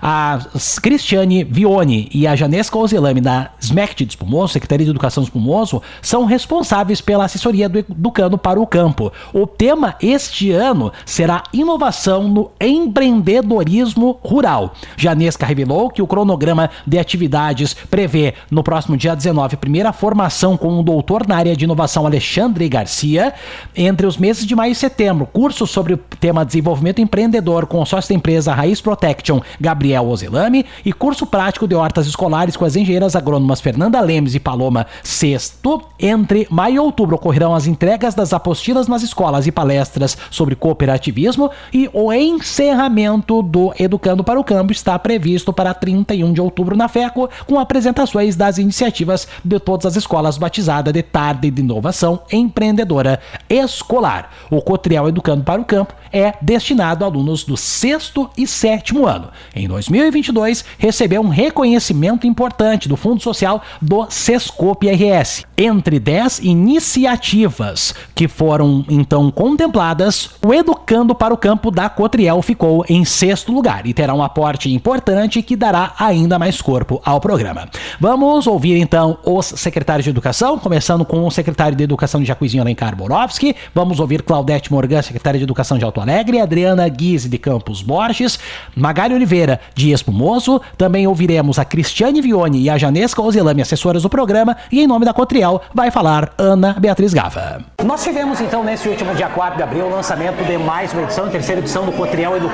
A Cristiane Vione e a Janesca Ozelame da S M E C T de Espumoso, Secretaria de Educação de Espumoso, são responsáveis pela assessoria do Educando para o Campo. O tema este ano será inovação no empreendedorismo rural. Janesca revelou que o cronograma de atividades prevê no próximo dia dezenove primeira formação com o doutor na área de inovação Alexandre Garcia, entre os meses de maio e setembro, curso sobre o tema desenvolvimento empreendedor com o sócio da empresa Raiz Protection, Gabriel Ozelame, e curso prático de hortas escolares com as engenheiras agrônomas Fernanda Lemes e Paloma Sexto. Entre maio e outubro ocorrerão as entregas das apostilas nas escolas e palestras sobre cooperativismo, e o encerramento do Educando para o Campo está previsto para trinta e um de outubro na FECO, com apresentações das iniciativas de todas as escolas batizada de Tarde de Inovação Empreendedora Escolar. O Cotriel Educando para o Campo é destinado a alunos do sexto e sétimo ano. Em dois mil e vinte e dois, recebeu um reconhecimento importante do Fundo Social do Sescope R S. Entre dez iniciativas que foram então contempladas, o Educando para o Campo da Cotriel ficou em sexto lugar e terá um aporte importante que dará ainda mais corpo ao programa. Vamos ouvir então os secretários de Educação, começando com o secretário de Educação de Jacuizinho, Alencar Borowski. Vamos ouvir Claudete Morgan, secretária de Educação de Alto Alegre, Adriana Guise, de Campos Borges, Magali Oliveira, de Espumoso. Também ouviremos a Cristiane Vione e a Janesca Ozelame, assessoras do programa, e em nome da Cotriel vai falar Ana Beatriz Gava. Nós tivemos então nesse último dia quatro de abril o lançamento de mais uma edição, a terceira edição do Cotriel Educando para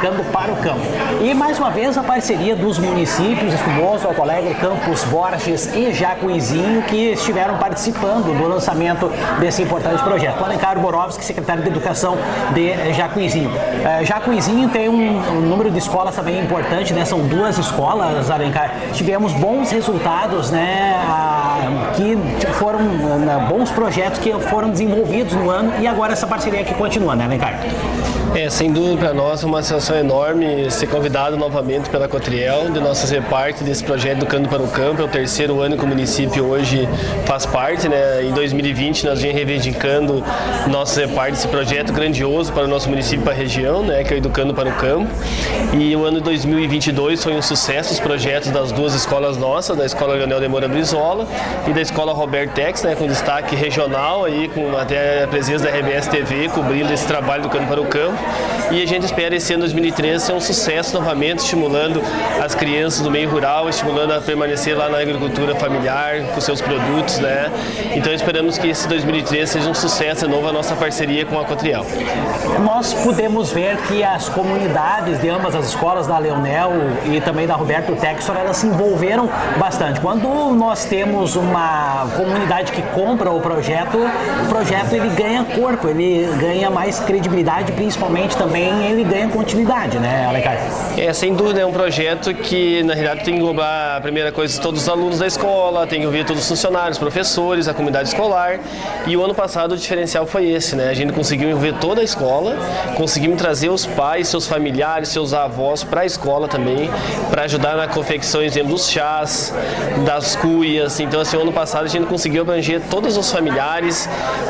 para o campo. E mais uma vez a parceria dos municípios Espumoso, Alto Alegre, Campos Borges e Jacuizinho, que estiveram participando do lançamento desse importante projeto. O Alencar Borovski, secretário de Educação de Jacuizinho. Uh, Jacuizinho tem um, um número de escolas também importante, né? São duas escolas, Alencar. Tivemos bons resultados, né? Uh, que foram uh, bons projetos que foram desenvolvidos no ano e agora essa parceria aqui continua, né, Alencar? É, sem dúvida para nós é uma sensação enorme ser convidado novamente pela Cotriel, de nós fazer parte desse projeto Educando para o Campo. É o terceiro ano que o município hoje faz parte, né? Em dois mil e vinte nós viemos reivindicando nosso ser parte desse projeto grandioso para o nosso município e para a região, né? Que é o Educando para o Campo. E o ano de dois mil e vinte e dois foi um sucesso os projetos das duas escolas nossas, da Escola Leonel de Moura Brizola e da Escola Robert Tex, né? Com destaque regional, aí, com até a presença da R B S T V cobrindo esse trabalho Educando para o Campo. E a gente espera esse ano dois mil e treze ser um sucesso novamente, estimulando as crianças do meio rural, estimulando a permanecer lá na agricultura familiar, com seus produtos, né? Então esperamos que esse dois mil e treze seja um sucesso de novo a nossa parceria com a Cotriel. Nós podemos ver que as comunidades de ambas as escolas, da Leonel e também da Roberto Textor, elas se envolveram bastante. Quando nós temos uma comunidade que compra o projeto, o projeto ele ganha corpo, ele ganha mais credibilidade, principalmente também ele ganha continuidade, né, Alencar? É, sem dúvida, é um projeto que, na realidade, tem que englobar a primeira coisa todos os alunos da escola, tem que ouvir todos os funcionários, professores, a comunidade escolar. E o ano passado o diferencial foi esse, né? A gente conseguiu envolver toda a escola, conseguimos trazer os pais, seus familiares, seus avós para a escola também, para ajudar na confecção, exemplo, dos chás, das cuias. Então, assim, o ano passado a gente conseguiu abranger todos os familiares,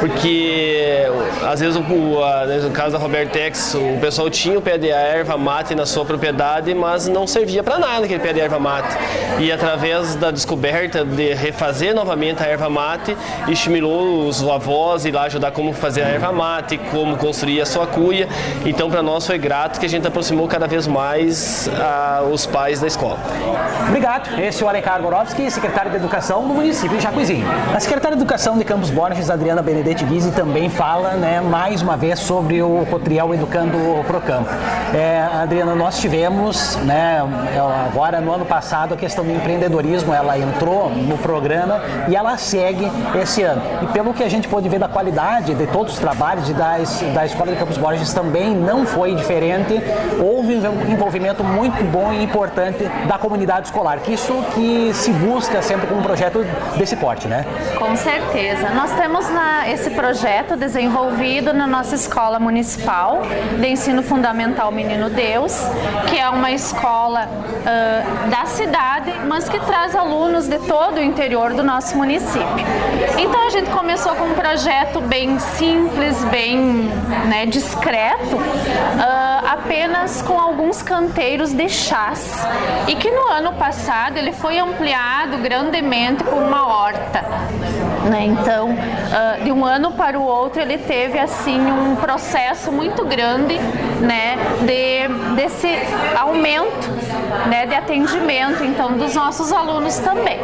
porque às vezes, o, a, no caso da Robert Tex, o pessoal tinha o pé de erva mate na sua propriedade, mas não servia para nada aquele pé de erva mate. E através da descoberta de refazer novamente a erva mate, estimulou os avós a ir lá ajudar como fazer a erva mate, como construir a sua cuia. Então, para nós foi grato que a gente aproximou cada vez mais a, os pais da escola. Obrigado. Esse é o Alencar Borovski, secretário de Educação do município de Jacuizinho. A secretária de Educação de Campos Borges, Adriana Benedetti Guise, também fala, né, mais uma vez sobre o Cotriel Educando para o Campo. É, Adriana, nós tivemos, né, agora no ano passado, a questão do empreendedorismo, ela entrou no programa e ela segue esse ano. E pelo que a gente pôde ver da qualidade de todos os trabalhos e da, da Escola de Campos Borges também não foi diferente. Houve um envolvimento muito bom e importante da comunidade escolar, que isso que se busca sempre com um projeto desse porte, né? Com certeza. Nós temos na, esse projeto desenvolvido na nossa escola municipal de ensino fundamental Menino Deus, que é uma escola uh, da cidade, mas que traz alunos de todo o interior do nosso município. Então a gente começou com um projeto bem simples, bem, né, discreto, uh, apenas com alguns canteiros de chás, e que no ano passado ele foi ampliado grandemente por uma horta. Né? Então, uh, de um ano para o outro ele teve assim um processo muito grande, né, de, desse aumento, né, de atendimento, então, dos nossos alunos também.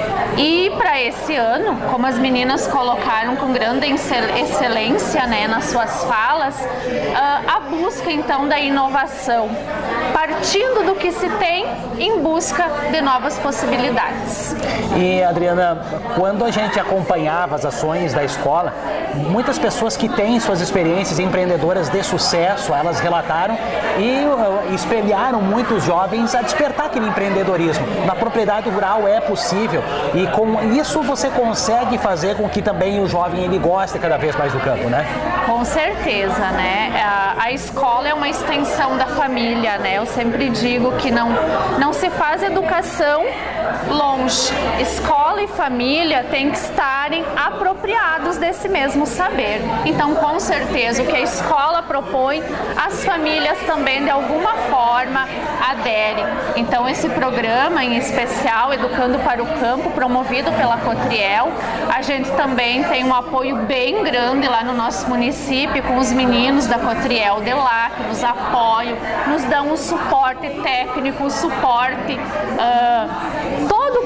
E para esse ano, como as meninas colocaram com grande excelência, né, nas suas falas, a busca então da inovação, partindo do que se tem em busca de novas possibilidades. E, Adriana, quando a gente acompanhava as ações da escola, muitas pessoas que têm suas experiências empreendedoras de sucesso, elas relataram e uh, espelharam muitos jovens a despertar aquele empreendedorismo. Na propriedade rural é possível e com isso você consegue fazer com que também o jovem ele goste cada vez mais do campo, né? Com certeza, né? A, a escola é uma extensão da família, né? Eu sempre digo que não, não se faz educação longe. Escola e família têm que estarem apropriados desse mesmo saber. Então, com certeza, o que a escola propõe, as famílias também, de alguma forma, aderem. Então, esse programa, em especial, Educando para o Campo, promovido pela Cotriel, a gente também tem um apoio bem grande lá no nosso município, com os meninos da Cotriel de lá, que nos apoiam, nos dão um suporte técnico, um suporte, uh, todo que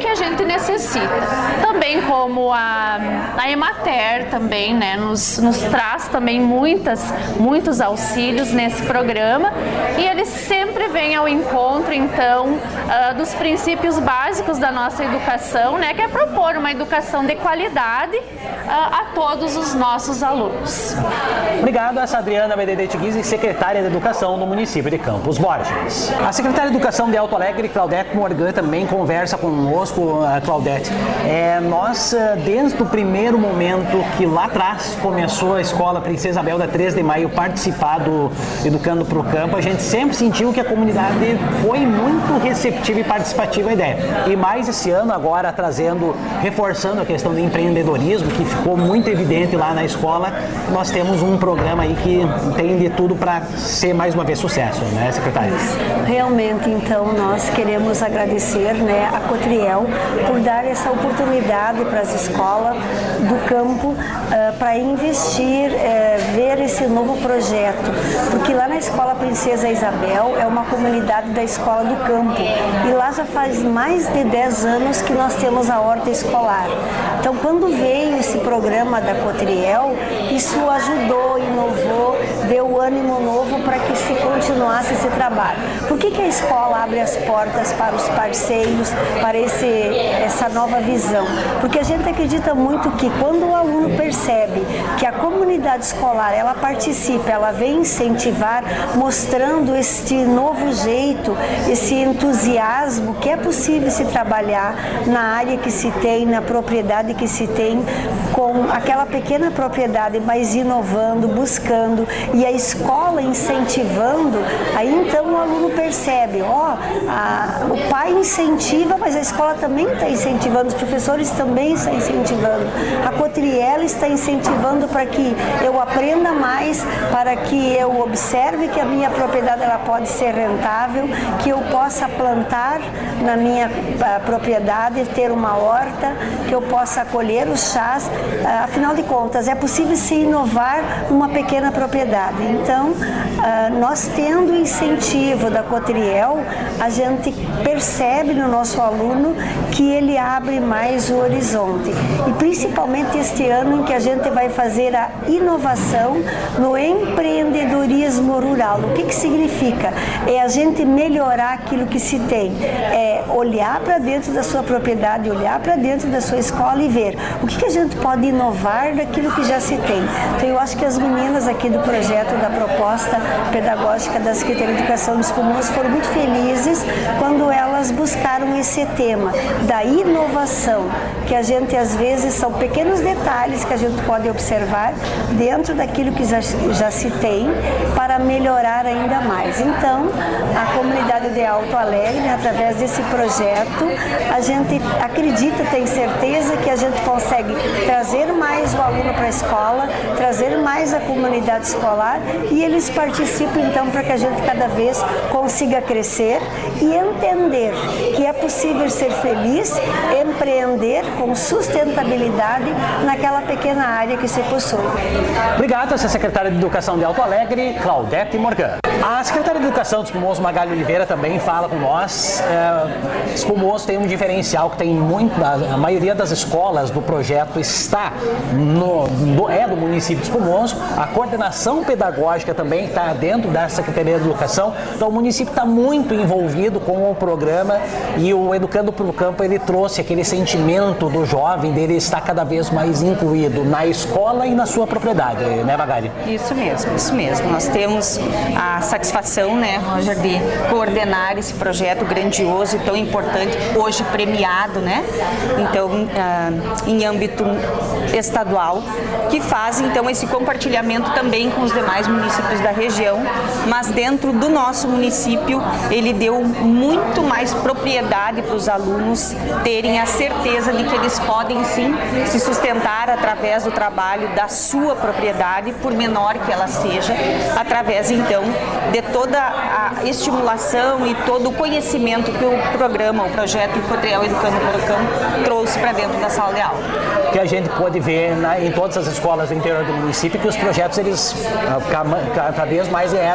que a gente necessita. Também como a, a Emater também, né, nos, nos traz também muitas, muitos auxílios nesse programa e eles sempre vêm ao encontro, então, uh, dos princípios básicos da nossa educação, né, que é propor uma educação de qualidade uh, a todos os nossos alunos. Obrigado, essa Adriana Benedetti Guise, secretária de Educação no município de Campos Borges. A secretária de Educação de Alto Alegre, Claudete Morgan, também conversa conosco, Claudete. É, nós, desde o primeiro momento que lá atrás começou a Escola Princesa Isabel da três de maio participar do Educando para o Campo, a gente sempre sentiu que a comunidade foi muito receptiva e participativa à ideia. E mais esse ano agora trazendo, reforçando a questão do empreendedorismo, que ficou muito evidente lá na escola, nós temos um programa aí que tem de tudo para ser mais uma vez sucesso, né, secretária? Realmente, então, nós queremos agradecer, né, a Cotriel por dar essa oportunidade para as escolas do campo uh, para investir, uh, ver esse novo projeto, porque lá na Escola Princesa Isabel é uma comunidade da Escola do Campo e lá já faz mais de dez anos que nós temos a horta escolar. Então, quando veio esse programa da Cotriel, isso ajudou, inovou, deu ânimo novo para que se continuasse esse trabalho. Por que que a escola abre as portas para os parceiros, para esse, essa nova visão? Porque a gente acredita muito que quando o aluno percebe que a comunidade escolar, ela participa, ela vem incentivar, mostrando este novo jeito, esse entusiasmo que é possível se trabalhar na área que se tem, na propriedade que se tem, com aquela pequena propriedade, mas inovando, buscando, e a escola incentivando, aí então o aluno percebe, ó, oh, o pai incentiva, mas a escola também está incentivando, os professores também estão incentivando, a Cotriel está incentivando para que eu aprenda mais, para que eu observe que a minha propriedade ela pode ser rentável, que eu possa plantar na minha uh, propriedade, ter uma horta, que eu possa colher os chás, uh, afinal de contas é possível se inovar numa pequena propriedade. Então, uh, nós tendo o incentivo da Cotriel, a gente percebe no nosso aluno que ele abre mais o horizonte. E principalmente este ano em que a gente vai fazer a inovação no empreendedorismo rural. O que que significa? É a gente melhorar aquilo que se tem. É olhar para dentro da sua propriedade, olhar para dentro da sua escola e ver o que que a gente pode inovar daquilo que já se tem. Então eu acho que as meninas aqui do projeto da proposta pedagógica da Secretaria de Educação dos Pulmões foram muito felizes quando elas buscaram esse tema da inovação, que a gente às vezes são pequenos detalhes que a gente pode observar dentro daquilo que já, já se tem para melhorar ainda mais. Então, a comunidade de Alto Alegre, através desse projeto, a gente acredita, tem certeza que a gente consegue trazer mais o aluno para a escola, trazer mais a comunidade escolar e eles participam então para que a gente cada vez consiga crescer e entender que é possível ser feliz, empreender com sustentabilidade naquela pequena área que se possui. Obrigado, essa secretária de Educação de Alto Alegre, Claudete Morgan. A secretária de Educação de Espumoso, Magali Oliveira, também fala com nós. É, Espumoso tem um diferencial que tem muito, a maioria das escolas do projeto está no, do, é do município de Espumoso. A coordenação pedagógica também está dentro da Secretaria de Educação. Então o município está muito envolvido com o programa e o Educando para o Campo ele trouxe aquele sentimento do jovem dele estar cada vez mais incluído na escola e na sua propriedade, né, Magali? Isso mesmo, isso mesmo. Nós temos a satisfação, né, Roger, de coordenar esse projeto grandioso e tão importante, hoje premiado, né, então, uh, em âmbito estadual, que faz, então, esse compartilhamento também com os demais municípios da região, mas dentro do nosso município, ele deu muito mais propriedade para os alunos terem a certeza de que eles podem, sim, se sustentar através do trabalho da sua propriedade, por menor que ela seja, através, então, de toda a estimulação e todo o conhecimento que o programa, o projeto Cotriel Educando para o Campo trouxe para dentro da sala de aula. Que a gente pode ver na, em todas as escolas do interior do município que os projetos, eles cada vez mais ganharam corpo.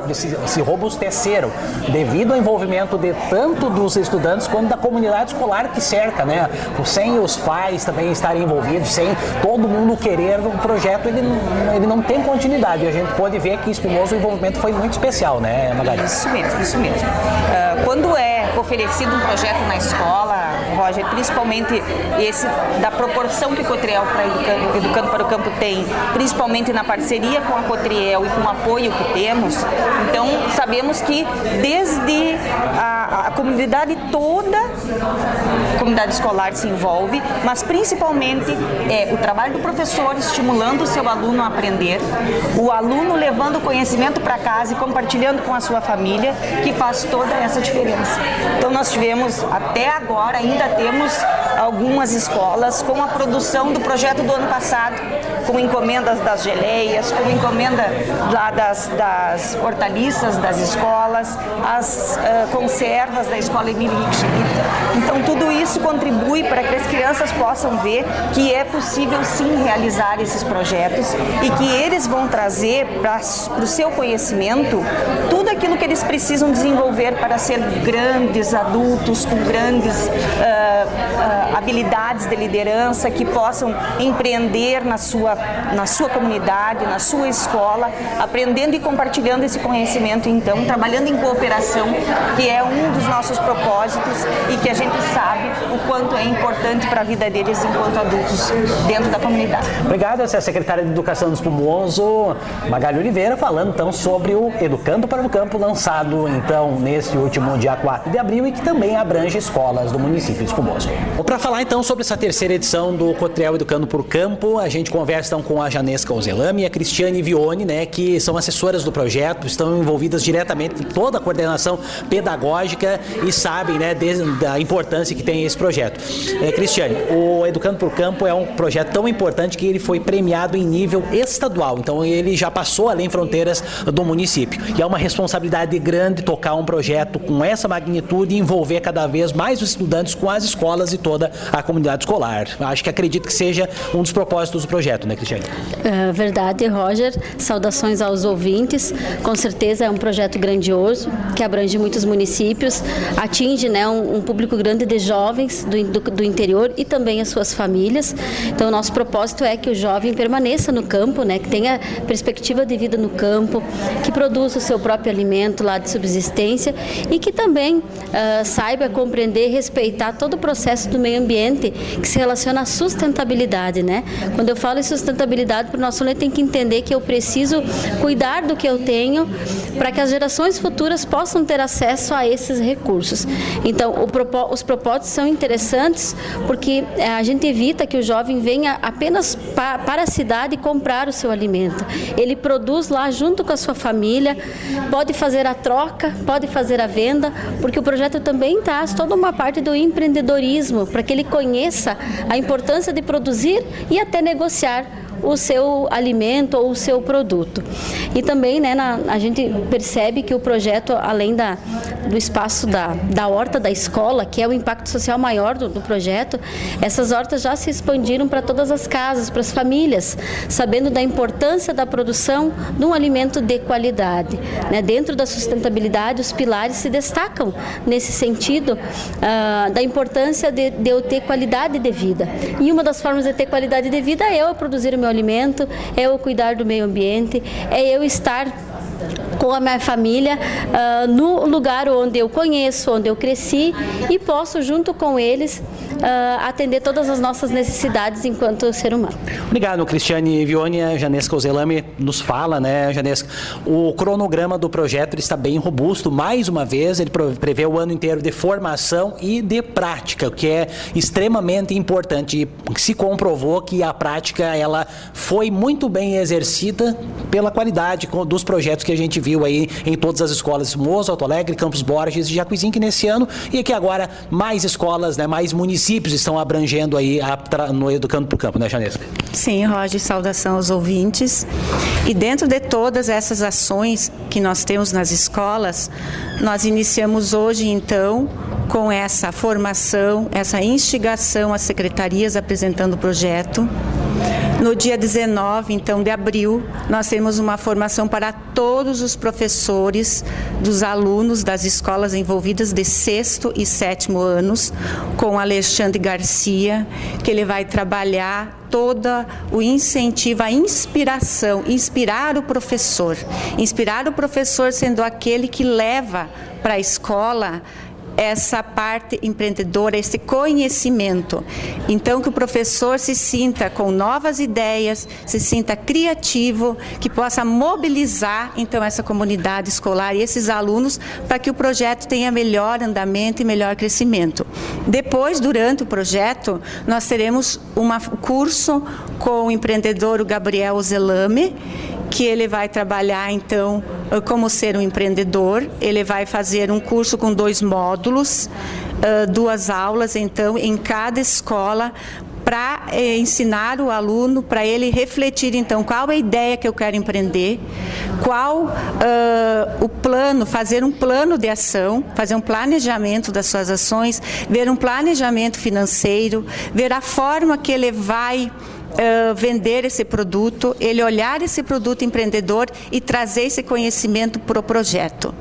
se, se robusteceram devido ao envolvimento de tanto dos estudantes quanto da comunidade escolar que cerca, né? Sem os pais também estarem envolvidos, sem todo mundo querer o projeto, ele, ele não tem continuidade. E a gente pode ver que em Espumoso o envolvimento foi muito especial, né, Magali? Isso mesmo, isso mesmo. Uh, quando é oferecido um projeto na escola, Roger, principalmente esse da proporção que o Cotriel para Educando, Educando para o Campo tem, principalmente na parceria com a Cotriel e com o apoio que temos, então sabemos que desde a, a comunidade toda, a comunidade escolar se envolve, mas principalmente é o trabalho do professor estimulando o seu aluno a aprender, o aluno levando o conhecimento para casa e compartilhando com a sua família, que faz toda essa diferença. Então nós tivemos, até agora, ainda temos algumas escolas com a produção do projeto do ano passado, com encomendas das geleias, com encomenda lá das, das hortaliças das escolas, as uh, conservas da escola Emílio Riquelita. Então tudo isso contribui para que as crianças possam ver que é possível sim realizar esses projetos e que eles vão trazer para o seu conhecimento tudo aquilo que eles precisam desenvolver para ser grandes adultos com grandes uh, uh, habilidades de liderança, que possam empreender na sua, na sua comunidade, na sua escola, aprendendo e compartilhando esse conhecimento, então, trabalhando em cooperação, que é um dos nossos propósitos e que a gente sabe o quanto é importante para a vida deles enquanto adultos dentro da comunidade. Obrigado, essa é a secretária de Educação do Espumoso, Magali Oliveira, falando então sobre o Educando para o Campo, lançado então nesse último dia quatro de abril e que também abrange escolas do município de Espumoso. Para falar então sobre essa terceira edição do Cotriel Educando por Campo, a gente conversa então com a Janesca Ozelami e a Cristiane Vione, né, que são assessoras do projeto, estão envolvidas diretamente em toda a coordenação pedagógica e sabem, né, de, da importância que tem esse projeto. É, Cristiane, o Educando por Campo é um projeto tão importante que ele foi premiado em nível estadual, então ele já passou além fronteiras do município. E é uma responsabilidade grande tocar um projeto com essa magnitude e envolver cada vez mais os estudantes com as escolas e toda a comunidade escolar. Acho que acredito que seja um dos propósitos do projeto, né, Cristiane? É verdade, Roger. Saudações aos ouvintes. Com certeza é um projeto grandioso, que abrange muitos municípios, atinge, né, um, um público grande de jovens do, do, do interior e também as suas famílias. Então, o nosso propósito é que o jovem permaneça no campo, né, que tenha perspectiva de vida no campo, que produza o seu próprio alimento lá de subsistência e que também uh, saiba compreender e respeitar todo o processo do meio ambiente que se relaciona à sustentabilidade, né? Quando eu falo em sustentabilidade, para o nosso aluno tem que entender que eu preciso cuidar do que eu tenho para que as gerações futuras possam ter acesso a esses recursos. Então, o propó- os propósitos são interessantes porque eh, a gente evita que o jovem venha apenas pa- para a cidade comprar o seu alimento. Ele produz lá junto com a sua família, pode fazer a troca, pode fazer a venda, porque o projeto também traz toda uma parte do empreendedorismo, para que ele conheça a importância de produzir e até negociar o seu alimento ou o seu produto. E também, né, na, a gente percebe que o projeto, além da, do espaço da, da horta da escola, que é o impacto social maior do, do projeto, essas hortas já se expandiram para todas as casas, para as famílias, sabendo da importância da produção de um alimento de qualidade. Né? Dentro da sustentabilidade, os pilares se destacam nesse sentido ah, da importância de, de eu ter qualidade de vida. E uma das formas de ter qualidade de vida é eu produzir o meu alimento, é eu cuidar do meio ambiente, é eu estar com a minha família uh, no lugar onde eu conheço, onde eu cresci e posso, junto com eles, uh, atender todas as nossas necessidades enquanto ser humano. Obrigado, Cristiane Vione. A Janesca Ozelami nos fala, né, Janesca? O cronograma do projeto ele está bem robusto. Mais uma vez, ele prevê o ano inteiro de formação e de prática, o que é extremamente importante. E se comprovou que a prática ela foi muito bem exercida pela qualidade dos projetos que a gente viu aí em todas as escolas de Moço, Alto Alegre, Campos Borges e Jacuizinho nesse ano, e que agora mais escolas, né, mais municípios estão abrangendo aí a, no Educando para o Campo, né, Janesca? Sim, Roger, saudação aos ouvintes. E dentro de todas essas ações que nós temos nas escolas, nós iniciamos hoje, então, com essa formação, essa instigação às secretarias apresentando o projeto. No dia dezenove, então, de abril, nós temos uma formação para todos os professores dos alunos das escolas envolvidas de sexto e sétimo anos, com Alexandre Garcia, que ele vai trabalhar todo o incentivo, a inspiração, inspirar o professor, inspirar o professor sendo aquele que leva para a escola essa parte empreendedora, esse conhecimento. Então, que o professor se sinta com novas ideias, se sinta criativo, que possa mobilizar, então, essa comunidade escolar e esses alunos para que o projeto tenha melhor andamento e melhor crescimento. Depois, durante o projeto, nós teremos um curso com o empreendedor o Gabriel Zelame, que ele vai trabalhar, então, como ser um empreendedor. Ele vai fazer um curso com dois módulos, duas aulas, então, em cada escola, para eh, ensinar o aluno, para ele refletir, então, qual é a ideia que eu quero empreender, qual uh, o plano, fazer um plano de ação, fazer um planejamento das suas ações, ver um planejamento financeiro, ver a forma que ele vai Uh, vender esse produto, ele olhar esse produto empreendedor e trazer esse conhecimento para o projeto.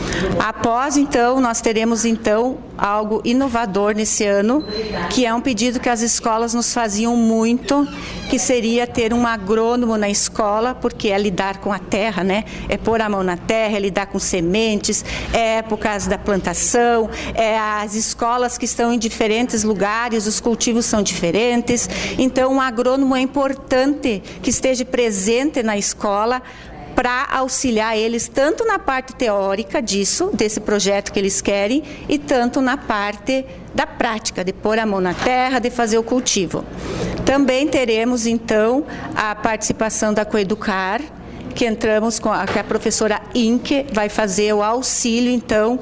Após, então, nós teremos, então, algo inovador nesse ano, que é um pedido que as escolas nos faziam muito, que seria ter um agrônomo na escola, porque é lidar com a terra, né? É pôr a mão na terra, é lidar com sementes, é épocas da plantação, é as escolas que estão em diferentes lugares, os cultivos são diferentes. Então, um agrônomo é importante que esteja presente na escola, para auxiliar eles tanto na parte teórica disso, desse projeto que eles querem, e tanto na parte da prática, de pôr a mão na terra, de fazer o cultivo. Também teremos, então, a participação da Coeducar, que entramos com a, que a professora Inke vai fazer o auxílio, então,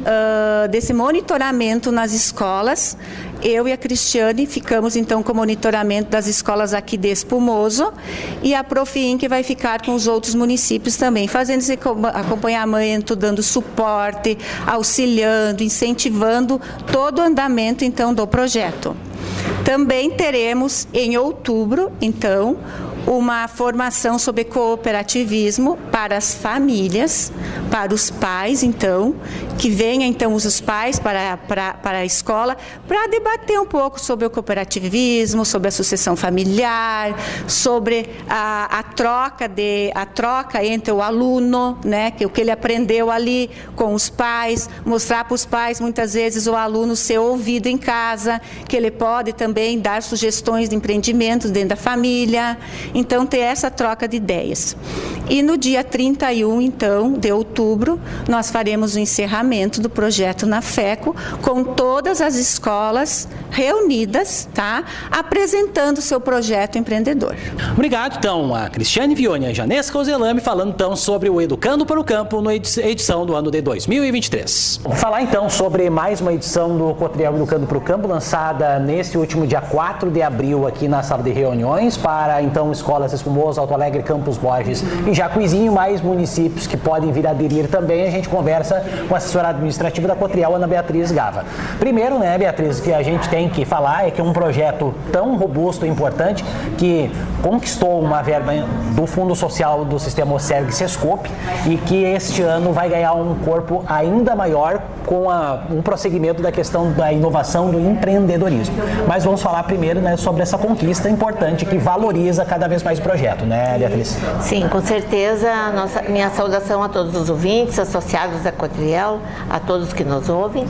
uh, desse monitoramento nas escolas. Eu e a Cristiane ficamos, então, com o monitoramento das escolas aqui de Espumoso, e a Prof. Inke vai ficar com os outros municípios também, fazendo esse acompanhamento, dando suporte, auxiliando, incentivando todo o andamento, então, do projeto. Também teremos, em outubro, então, uma formação sobre cooperativismo para as famílias, para os pais, então, que venham, então, os pais para, para, para a escola, para debater um pouco sobre o cooperativismo, sobre a sucessão familiar, sobre a, a, troca, de, a troca entre o aluno, né, que o que ele aprendeu ali com os pais, mostrar para os pais, muitas vezes, o aluno ser ouvido em casa, que ele pode também dar sugestões de empreendimentos dentro da família. Então, ter essa troca de ideias. E no dia trinta e um, então, de outubro, nós faremos o encerramento do projeto na FECO, com todas as escolas reunidas, tá? Apresentando o seu projeto empreendedor. Obrigado, então, a Cristiane Vione e a Janesca Ozelame, falando, então, sobre o Educando para o Campo, na edição do ano de dois mil e vinte e três. Vamos falar, então, sobre mais uma edição do Cotriel Educando para o Campo, lançada neste último dia quatro de abril, aqui na sala de reuniões, para, então, escolas Espumoso, Alto Alegre, Campos Borges e Jacuizinho, mais municípios que podem vir a aderir também. A gente conversa com a assessora administrativa da Cotriel, Ana Beatriz Gava. Primeiro, né, Beatriz, que a gente tem que falar é que é um projeto tão robusto e importante que conquistou uma verba do Fundo Social do Sistema OSERG Sescope e que este ano vai ganhar um corpo ainda maior com a, um prosseguimento da questão da inovação, do empreendedorismo. Mas vamos falar primeiro, né, sobre essa conquista importante que valoriza cada vez mais o projeto, né, Beatriz? Sim, com certeza. Nossa, minha saudação a todos os ouvintes, associados da Cotriel, a todos que nos ouvem.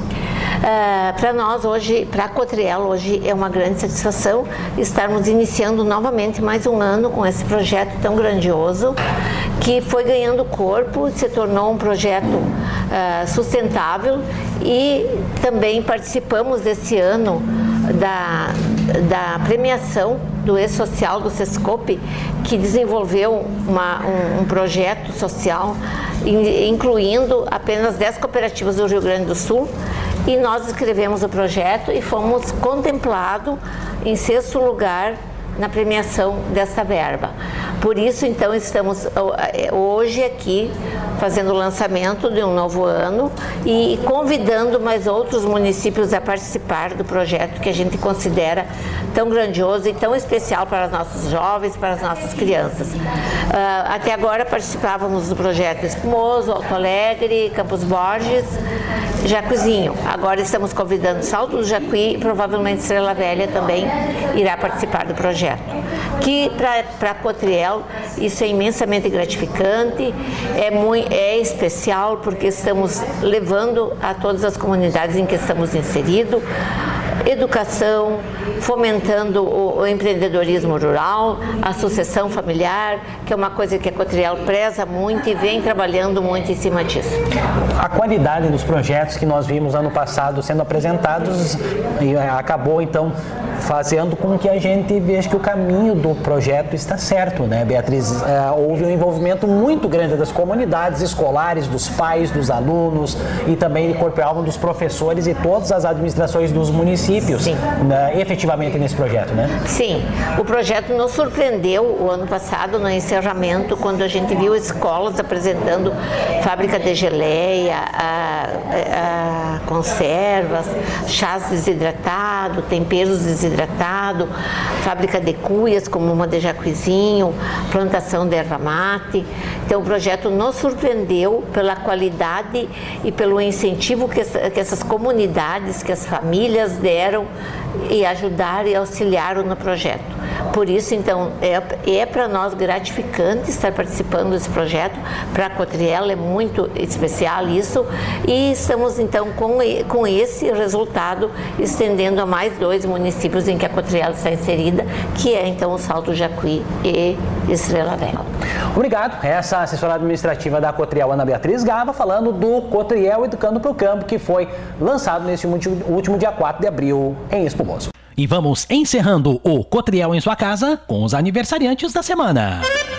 Uh, para nós hoje, para a Cotriel, hoje é uma grande satisfação estarmos iniciando novamente mais um ano com esse projeto tão grandioso, que foi ganhando corpo, se tornou um projeto uh, sustentável, e também participamos desse ano da, da premiação do E-Social do Sescope, que desenvolveu uma, um, um projeto social incluindo apenas dez cooperativas do Rio Grande do Sul, e nós escrevemos o projeto e fomos contemplados em sexto lugar na premiação dessa verba. Por isso, então, estamos hoje aqui fazendo o lançamento de um novo ano e convidando mais outros municípios a participar do projeto, que a gente considera tão grandioso e tão especial para os nossos jovens, para as nossas crianças. Uh, até agora participávamos do projeto Espumoso, Alto Alegre, Campos Borges, Jacuizinho. Agora estamos convidando Salto do Jacuí e provavelmente Estrela Velha também irá participar do projeto. Que para a Cotriel isso é imensamente gratificante, é, muito, é especial porque estamos levando a todas as comunidades em que estamos inseridos educação, fomentando o, o empreendedorismo rural, a sucessão familiar, que é uma coisa que a Cotriel preza muito e vem trabalhando muito em cima disso. A qualidade dos projetos que nós vimos ano passado sendo apresentados acabou então fazendo com que a gente veja que o caminho do projeto está certo, né, Beatriz? É, houve um envolvimento muito grande das comunidades escolares, dos pais, dos alunos e também de corpo e alma dos professores e todas as administrações dos municípios, né, efetivamente nesse projeto, né? Sim, o projeto nos surpreendeu o ano passado no encerramento, quando a gente viu escolas apresentando fábrica de geleia, a, a, a conservas, chás desidratados, temperos desidratados, hidratado, fábrica de cuias, como uma de Jacuizinho, plantação de erva mate. Então, o projeto nos surpreendeu pela qualidade e pelo incentivo que, que essas comunidades, que as famílias deram e ajudaram e auxiliaram no projeto. Por isso, então, é, é para nós gratificante estar participando desse projeto. Para a Cotriel é muito especial isso e estamos, então, com, com esse resultado, estendendo a mais dois municípios em que a Cotriel está inserida, que é, então, o Salto do Jacuí e Estrela Velha. Obrigado. Essa assessora administrativa da Cotriel, Ana Beatriz Gava, falando do Cotriel Educando para o Campo, que foi lançado nesse último dia quatro de abril em Espumoso. E vamos encerrando o Cotriel em sua casa com os aniversariantes da semana.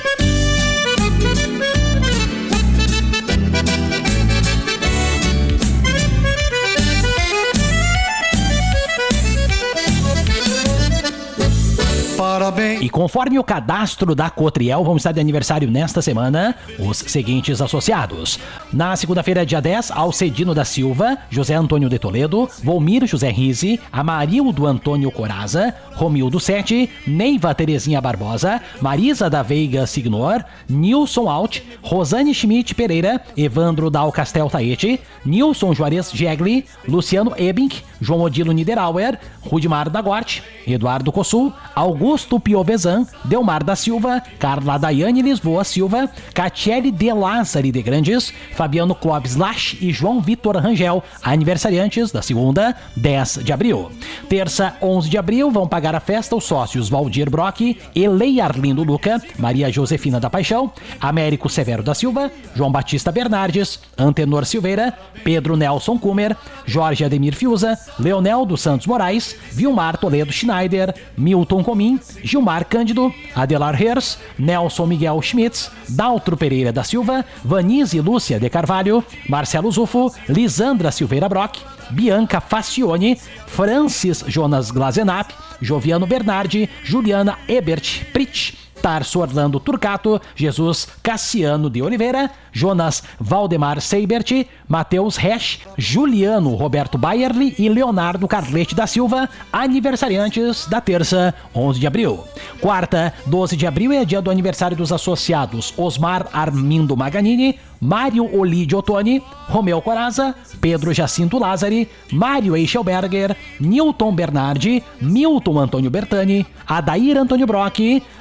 Parabéns. E conforme o cadastro da Cotriel, vamos estar de aniversário nesta semana os seguintes associados. Na segunda-feira, dia dez, Alcedino da Silva, José Antônio de Toledo, Volmir José Rizzi, Amarildo Antônio Coraza, Romildo Sete, Neiva Terezinha Barbosa, Marisa da Veiga Signor, Nilson Alt, Rosane Schmidt Pereira, Evandro Dal Castel Taete, Nilson Juarez Gegli, Luciano Ebink, João Odilo Niederauer, Rudimar Dagort, Eduardo Cossul, Augusto Piovesan, Delmar da Silva, Carla Daiane Lisboa Silva, Catiele de Lázari de Grandes, Fabiano Clóvis Lach e João Vitor Rangel, aniversariantes da segunda, dez de abril. Terça, onze de abril, vão pagar a festa os sócios Valdir Brock, Elei Arlindo Luca, Maria Josefina da Paixão, Américo Severo da Silva, João Batista Bernardes, Antenor Silveira, Pedro Nelson Kumer, Jorge Ademir Fiuza, Leonel dos Santos Moraes, Vilmar Toledo Schneider, Milton Comim, Gilmar Cândido, Adelar Hers, Nelson Miguel Schmitz, Daltro Pereira da Silva, Vanise Lúcia de Carvalho, Marcelo Zufo, Lisandra Silveira Brock, Bianca Facione, Francis Jonas Glazenap, Joviano Bernardi, Juliana Ebert Pritch, Tarso Orlando Turcato, Jesus Cassiano de Oliveira, Jonas Valdemar Seibert, Matheus Resch, Juliano Roberto Bayerli e Leonardo Carlete da Silva, aniversariantes da terça, onze de abril. Quarta, doze de abril é dia do aniversário dos associados Osmar Armindo Maganini, Mário Olídio Ottoni, Romeu Coraza, Pedro Jacinto Lázari, Mário Eichelberger, Nilton Bernardi, Milton Antônio Bertani, Adair Antônio Brock,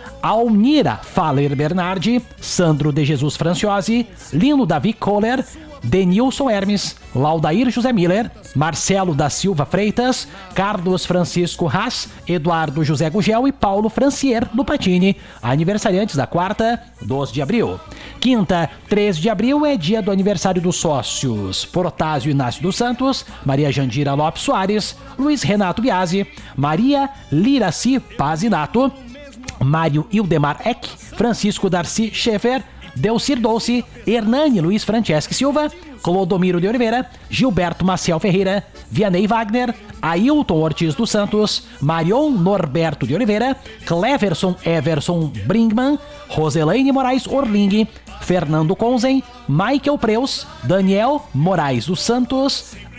Almira Faller Bernardi, Sandro de Jesus Franciosi, Lino Davi Kohler, Denilson Hermes, Laudair José Miller, Marcelo da Silva Freitas, Carlos Francisco Haas, Eduardo José Gugel e Paulo Francier do Patini, aniversariantes da quarta, doze de abril. Quinta, treze de abril é dia do aniversário dos sócios Protásio Inácio dos Santos, Maria Jandira Lopes Soares, Luiz Renato Biasi, Maria Liraci Pazinato, Mário Ildemar Eck, Francisco Darcy Schaefer, Delcir Dolce, Hernani Luiz Franceschi Silva, Clodomiro de Oliveira, Gilberto Maciel Ferreira, Vianney Wagner, Ailton Ortiz dos Santos, Marion Norberto de Oliveira, Cleverson Everson Brinkman, Roselaine Moraes Orling, Fernando Conzen, Michael Preus, Daniel Moraes dos Santos,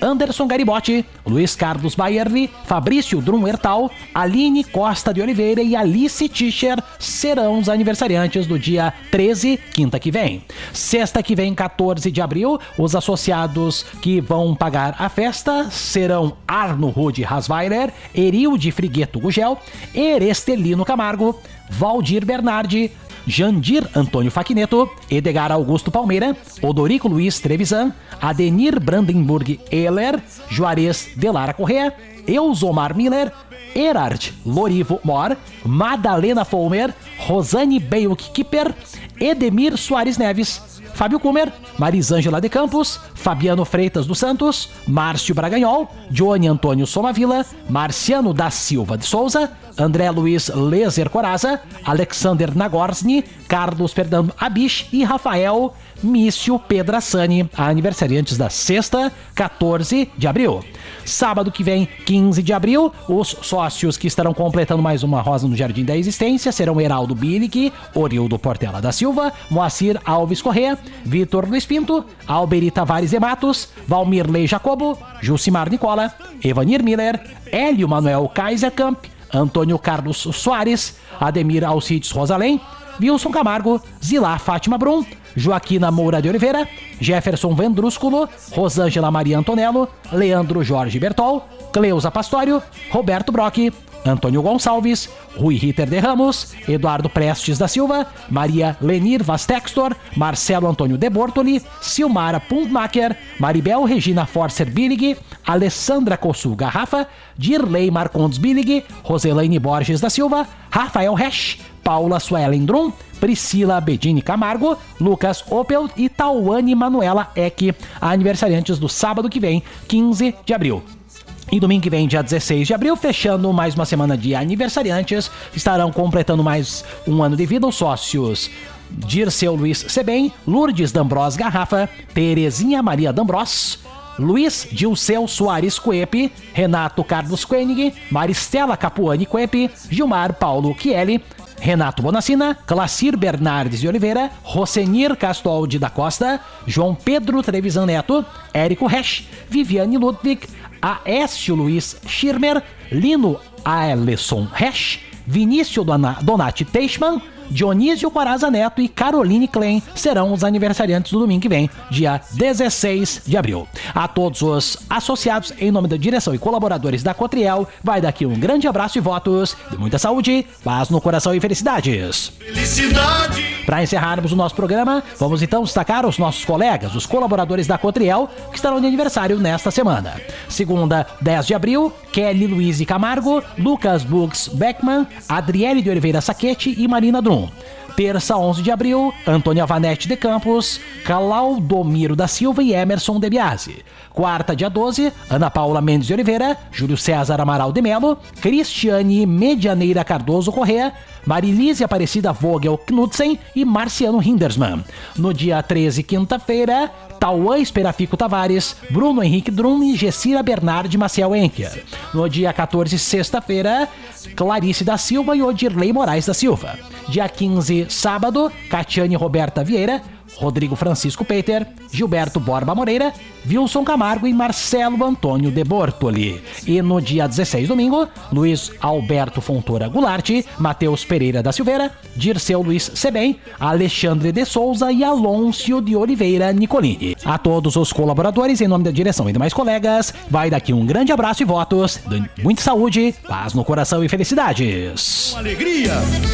Anderson Garibotti, Luiz Carlos Baierli, Fabrício Drum Hertal, Aline Costa de Oliveira e Alice Tischer serão os aniversariantes do dia treze, quinta que vem. Sexta que vem, quatorze de abril, os associados que vão pagar a festa serão Arno Rude Rasweiler, Erilde Frigueto Gugel, Erestelino Camargo, Valdir Bernardi, Jandir Antônio Faquineto, Edgar Augusto Palmeira, Odorico Luiz Trevisan, Adenir Brandenburg Ehler, Juarez Delara Correa, Eusomar Miller, Erard Lorivo Mor, Madalena Folmer, Rosane Beyuk Kipper, Edemir Soares Neves, Fábio Kumer, Marisângela de Campos, Fabiano Freitas dos Santos, Márcio Braganhol, Johnny Antônio Somavila, Marciano da Silva de Souza, André Luiz Lezer Coraza, Alexander Nagorsny, Carlos Fernando Abish e Rafael Mício Pedrassani, aniversariantes da sexta, quatorze de abril. Sábado que vem, quinze de abril, os sócios que estarão completando mais uma rosa no Jardim da Existência serão Heraldo Bilic, Orildo Portela da Silva, Moacir Alves Corrêa, Vitor Luiz Pinto, Alberi Tavares de Matos, Valmirley Jacobo, Jucimar Nicola, Evanir Miller, Hélio Manuel Kaiserkamp, Antônio Carlos Soares, Ademir Alcides Rosalém, Wilson Camargo, Zilá Fátima Brum, Joaquina Moura de Oliveira, Jefferson Vendrúsculo, Rosângela Maria Antonello, Leandro Jorge Bertol, Cleusa Pastório, Roberto Brock, Antônio Gonçalves, Rui Ritter de Ramos, Eduardo Prestes da Silva, Maria Lenir Vastextor, Marcelo Antônio de Bortoli, Silmara Puntmacher, Maribel Regina Forcer Billig, Alessandra Cossul Garrafa, Dirley Marcondes Billig, Roselaine Borges da Silva, Rafael Resch, Paula Suelen Drum, Priscila Bedini Camargo, Lucas Opel e Tauane Manuela Eck, aniversariantes do sábado que vem, quinze de abril. E domingo que vem, dia dezesseis de abril, fechando mais uma semana de aniversariantes, estarão completando mais um ano de vida os sócios Dirceu Luiz Sebem, Lourdes D'Ambros Garrafa, Terezinha Maria D'Ambros, Luiz Dilceu Soares Coepe, Renato Carlos Koenig, Maristela Capuani Coepe, Gilmar Paulo Chieli, Renato Bonacina, Clacir Bernardes de Oliveira, Rosenir Castoldi da Costa, João Pedro Trevisan Neto, Érico Resch, Viviane Ludwig, Aécio Luiz Schirmer, Lino Aelson Resch, Vinícius Donati Teichmann, Dionísio Coraza Neto e Caroline Klein serão os aniversariantes do domingo que vem, dia dezesseis de abril. A todos os associados, em nome da direção e colaboradores da Cotriel, vai daqui um grande abraço e votos de muita saúde, paz no coração e felicidades. Felicidade! Para encerrarmos o nosso programa, vamos então destacar os nossos colegas, os colaboradores da Cotriel, que estarão de aniversário nesta semana. Segunda, dez de abril, Kelly Luiz Camargo, Lucas Bugs Beckman, Adriele de Oliveira Saquete e Marina Drum. Terça, onze de abril, Antônia Vanete de Campos, Claudomiro da Silva e Emerson de Biasi. Quarta, dia doze, Ana Paula Mendes de Oliveira, Júlio César Amaral de Melo, Cristiane Medianeira Cardoso Corrêa, Marilise Aparecida Vogel Knudsen e Marciano Hindersmann. No dia treze, quinta-feira, Tauã Esperafico Tavares, Bruno Henrique Drum e Gessira Bernardi Maciel Enker. No dia quatorze, sexta-feira, Clarice da Silva e Odirley Moraes da Silva. Dia quinze, sábado, Catiane Roberta Vieira, Rodrigo Francisco Peter, Gilberto Borba Moreira, Wilson Camargo e Marcelo Antônio de Bortoli. E no dia dezesseis, domingo, Luiz Alberto Fontoura Goulart, Matheus Pereira da Silveira, Dirceu Luiz Sebem, Alexandre de Souza e Aloncio de Oliveira Nicolini. A todos os colaboradores, em nome da direção e demais colegas, vai daqui um grande abraço e votos de muita saúde, paz no coração e felicidades. Alegria!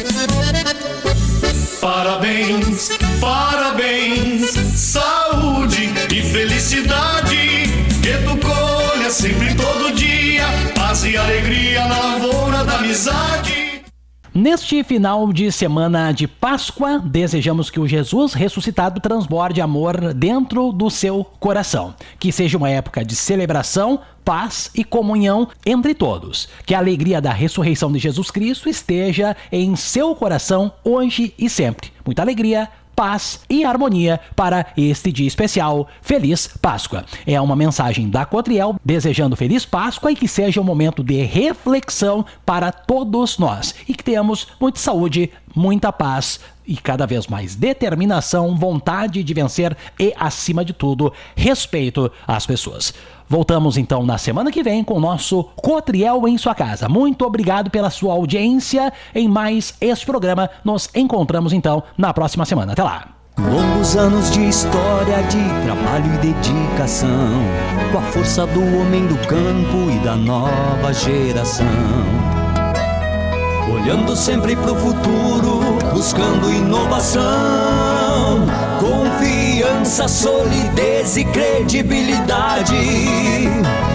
Parabéns, parabéns, saúde e felicidade, que tu colha sempre todo dia, paz e alegria na lavoura da amizade. Neste final de semana de Páscoa, desejamos que o Jesus ressuscitado transborde amor dentro do seu coração. Que seja uma época de celebração, paz e comunhão entre todos. Que a alegria da ressurreição de Jesus Cristo esteja em seu coração hoje e sempre. Muita alegria, paz e harmonia para este dia especial. Feliz Páscoa! É uma mensagem da Cotriel desejando Feliz Páscoa e que seja um momento de reflexão para todos nós e que tenhamos muita saúde, muita paz e cada vez mais determinação, vontade de vencer e, acima de tudo, respeito às pessoas. Voltamos então na semana que vem com o nosso Cotriel em sua casa. Muito obrigado pela sua audiência em mais este programa. Nos encontramos então na próxima semana. Até lá! Longos anos de história, de trabalho e dedicação, com a força do homem do campo e da nova geração. Olhando sempre pro futuro, buscando inovação, confiança, solidez e credibilidade.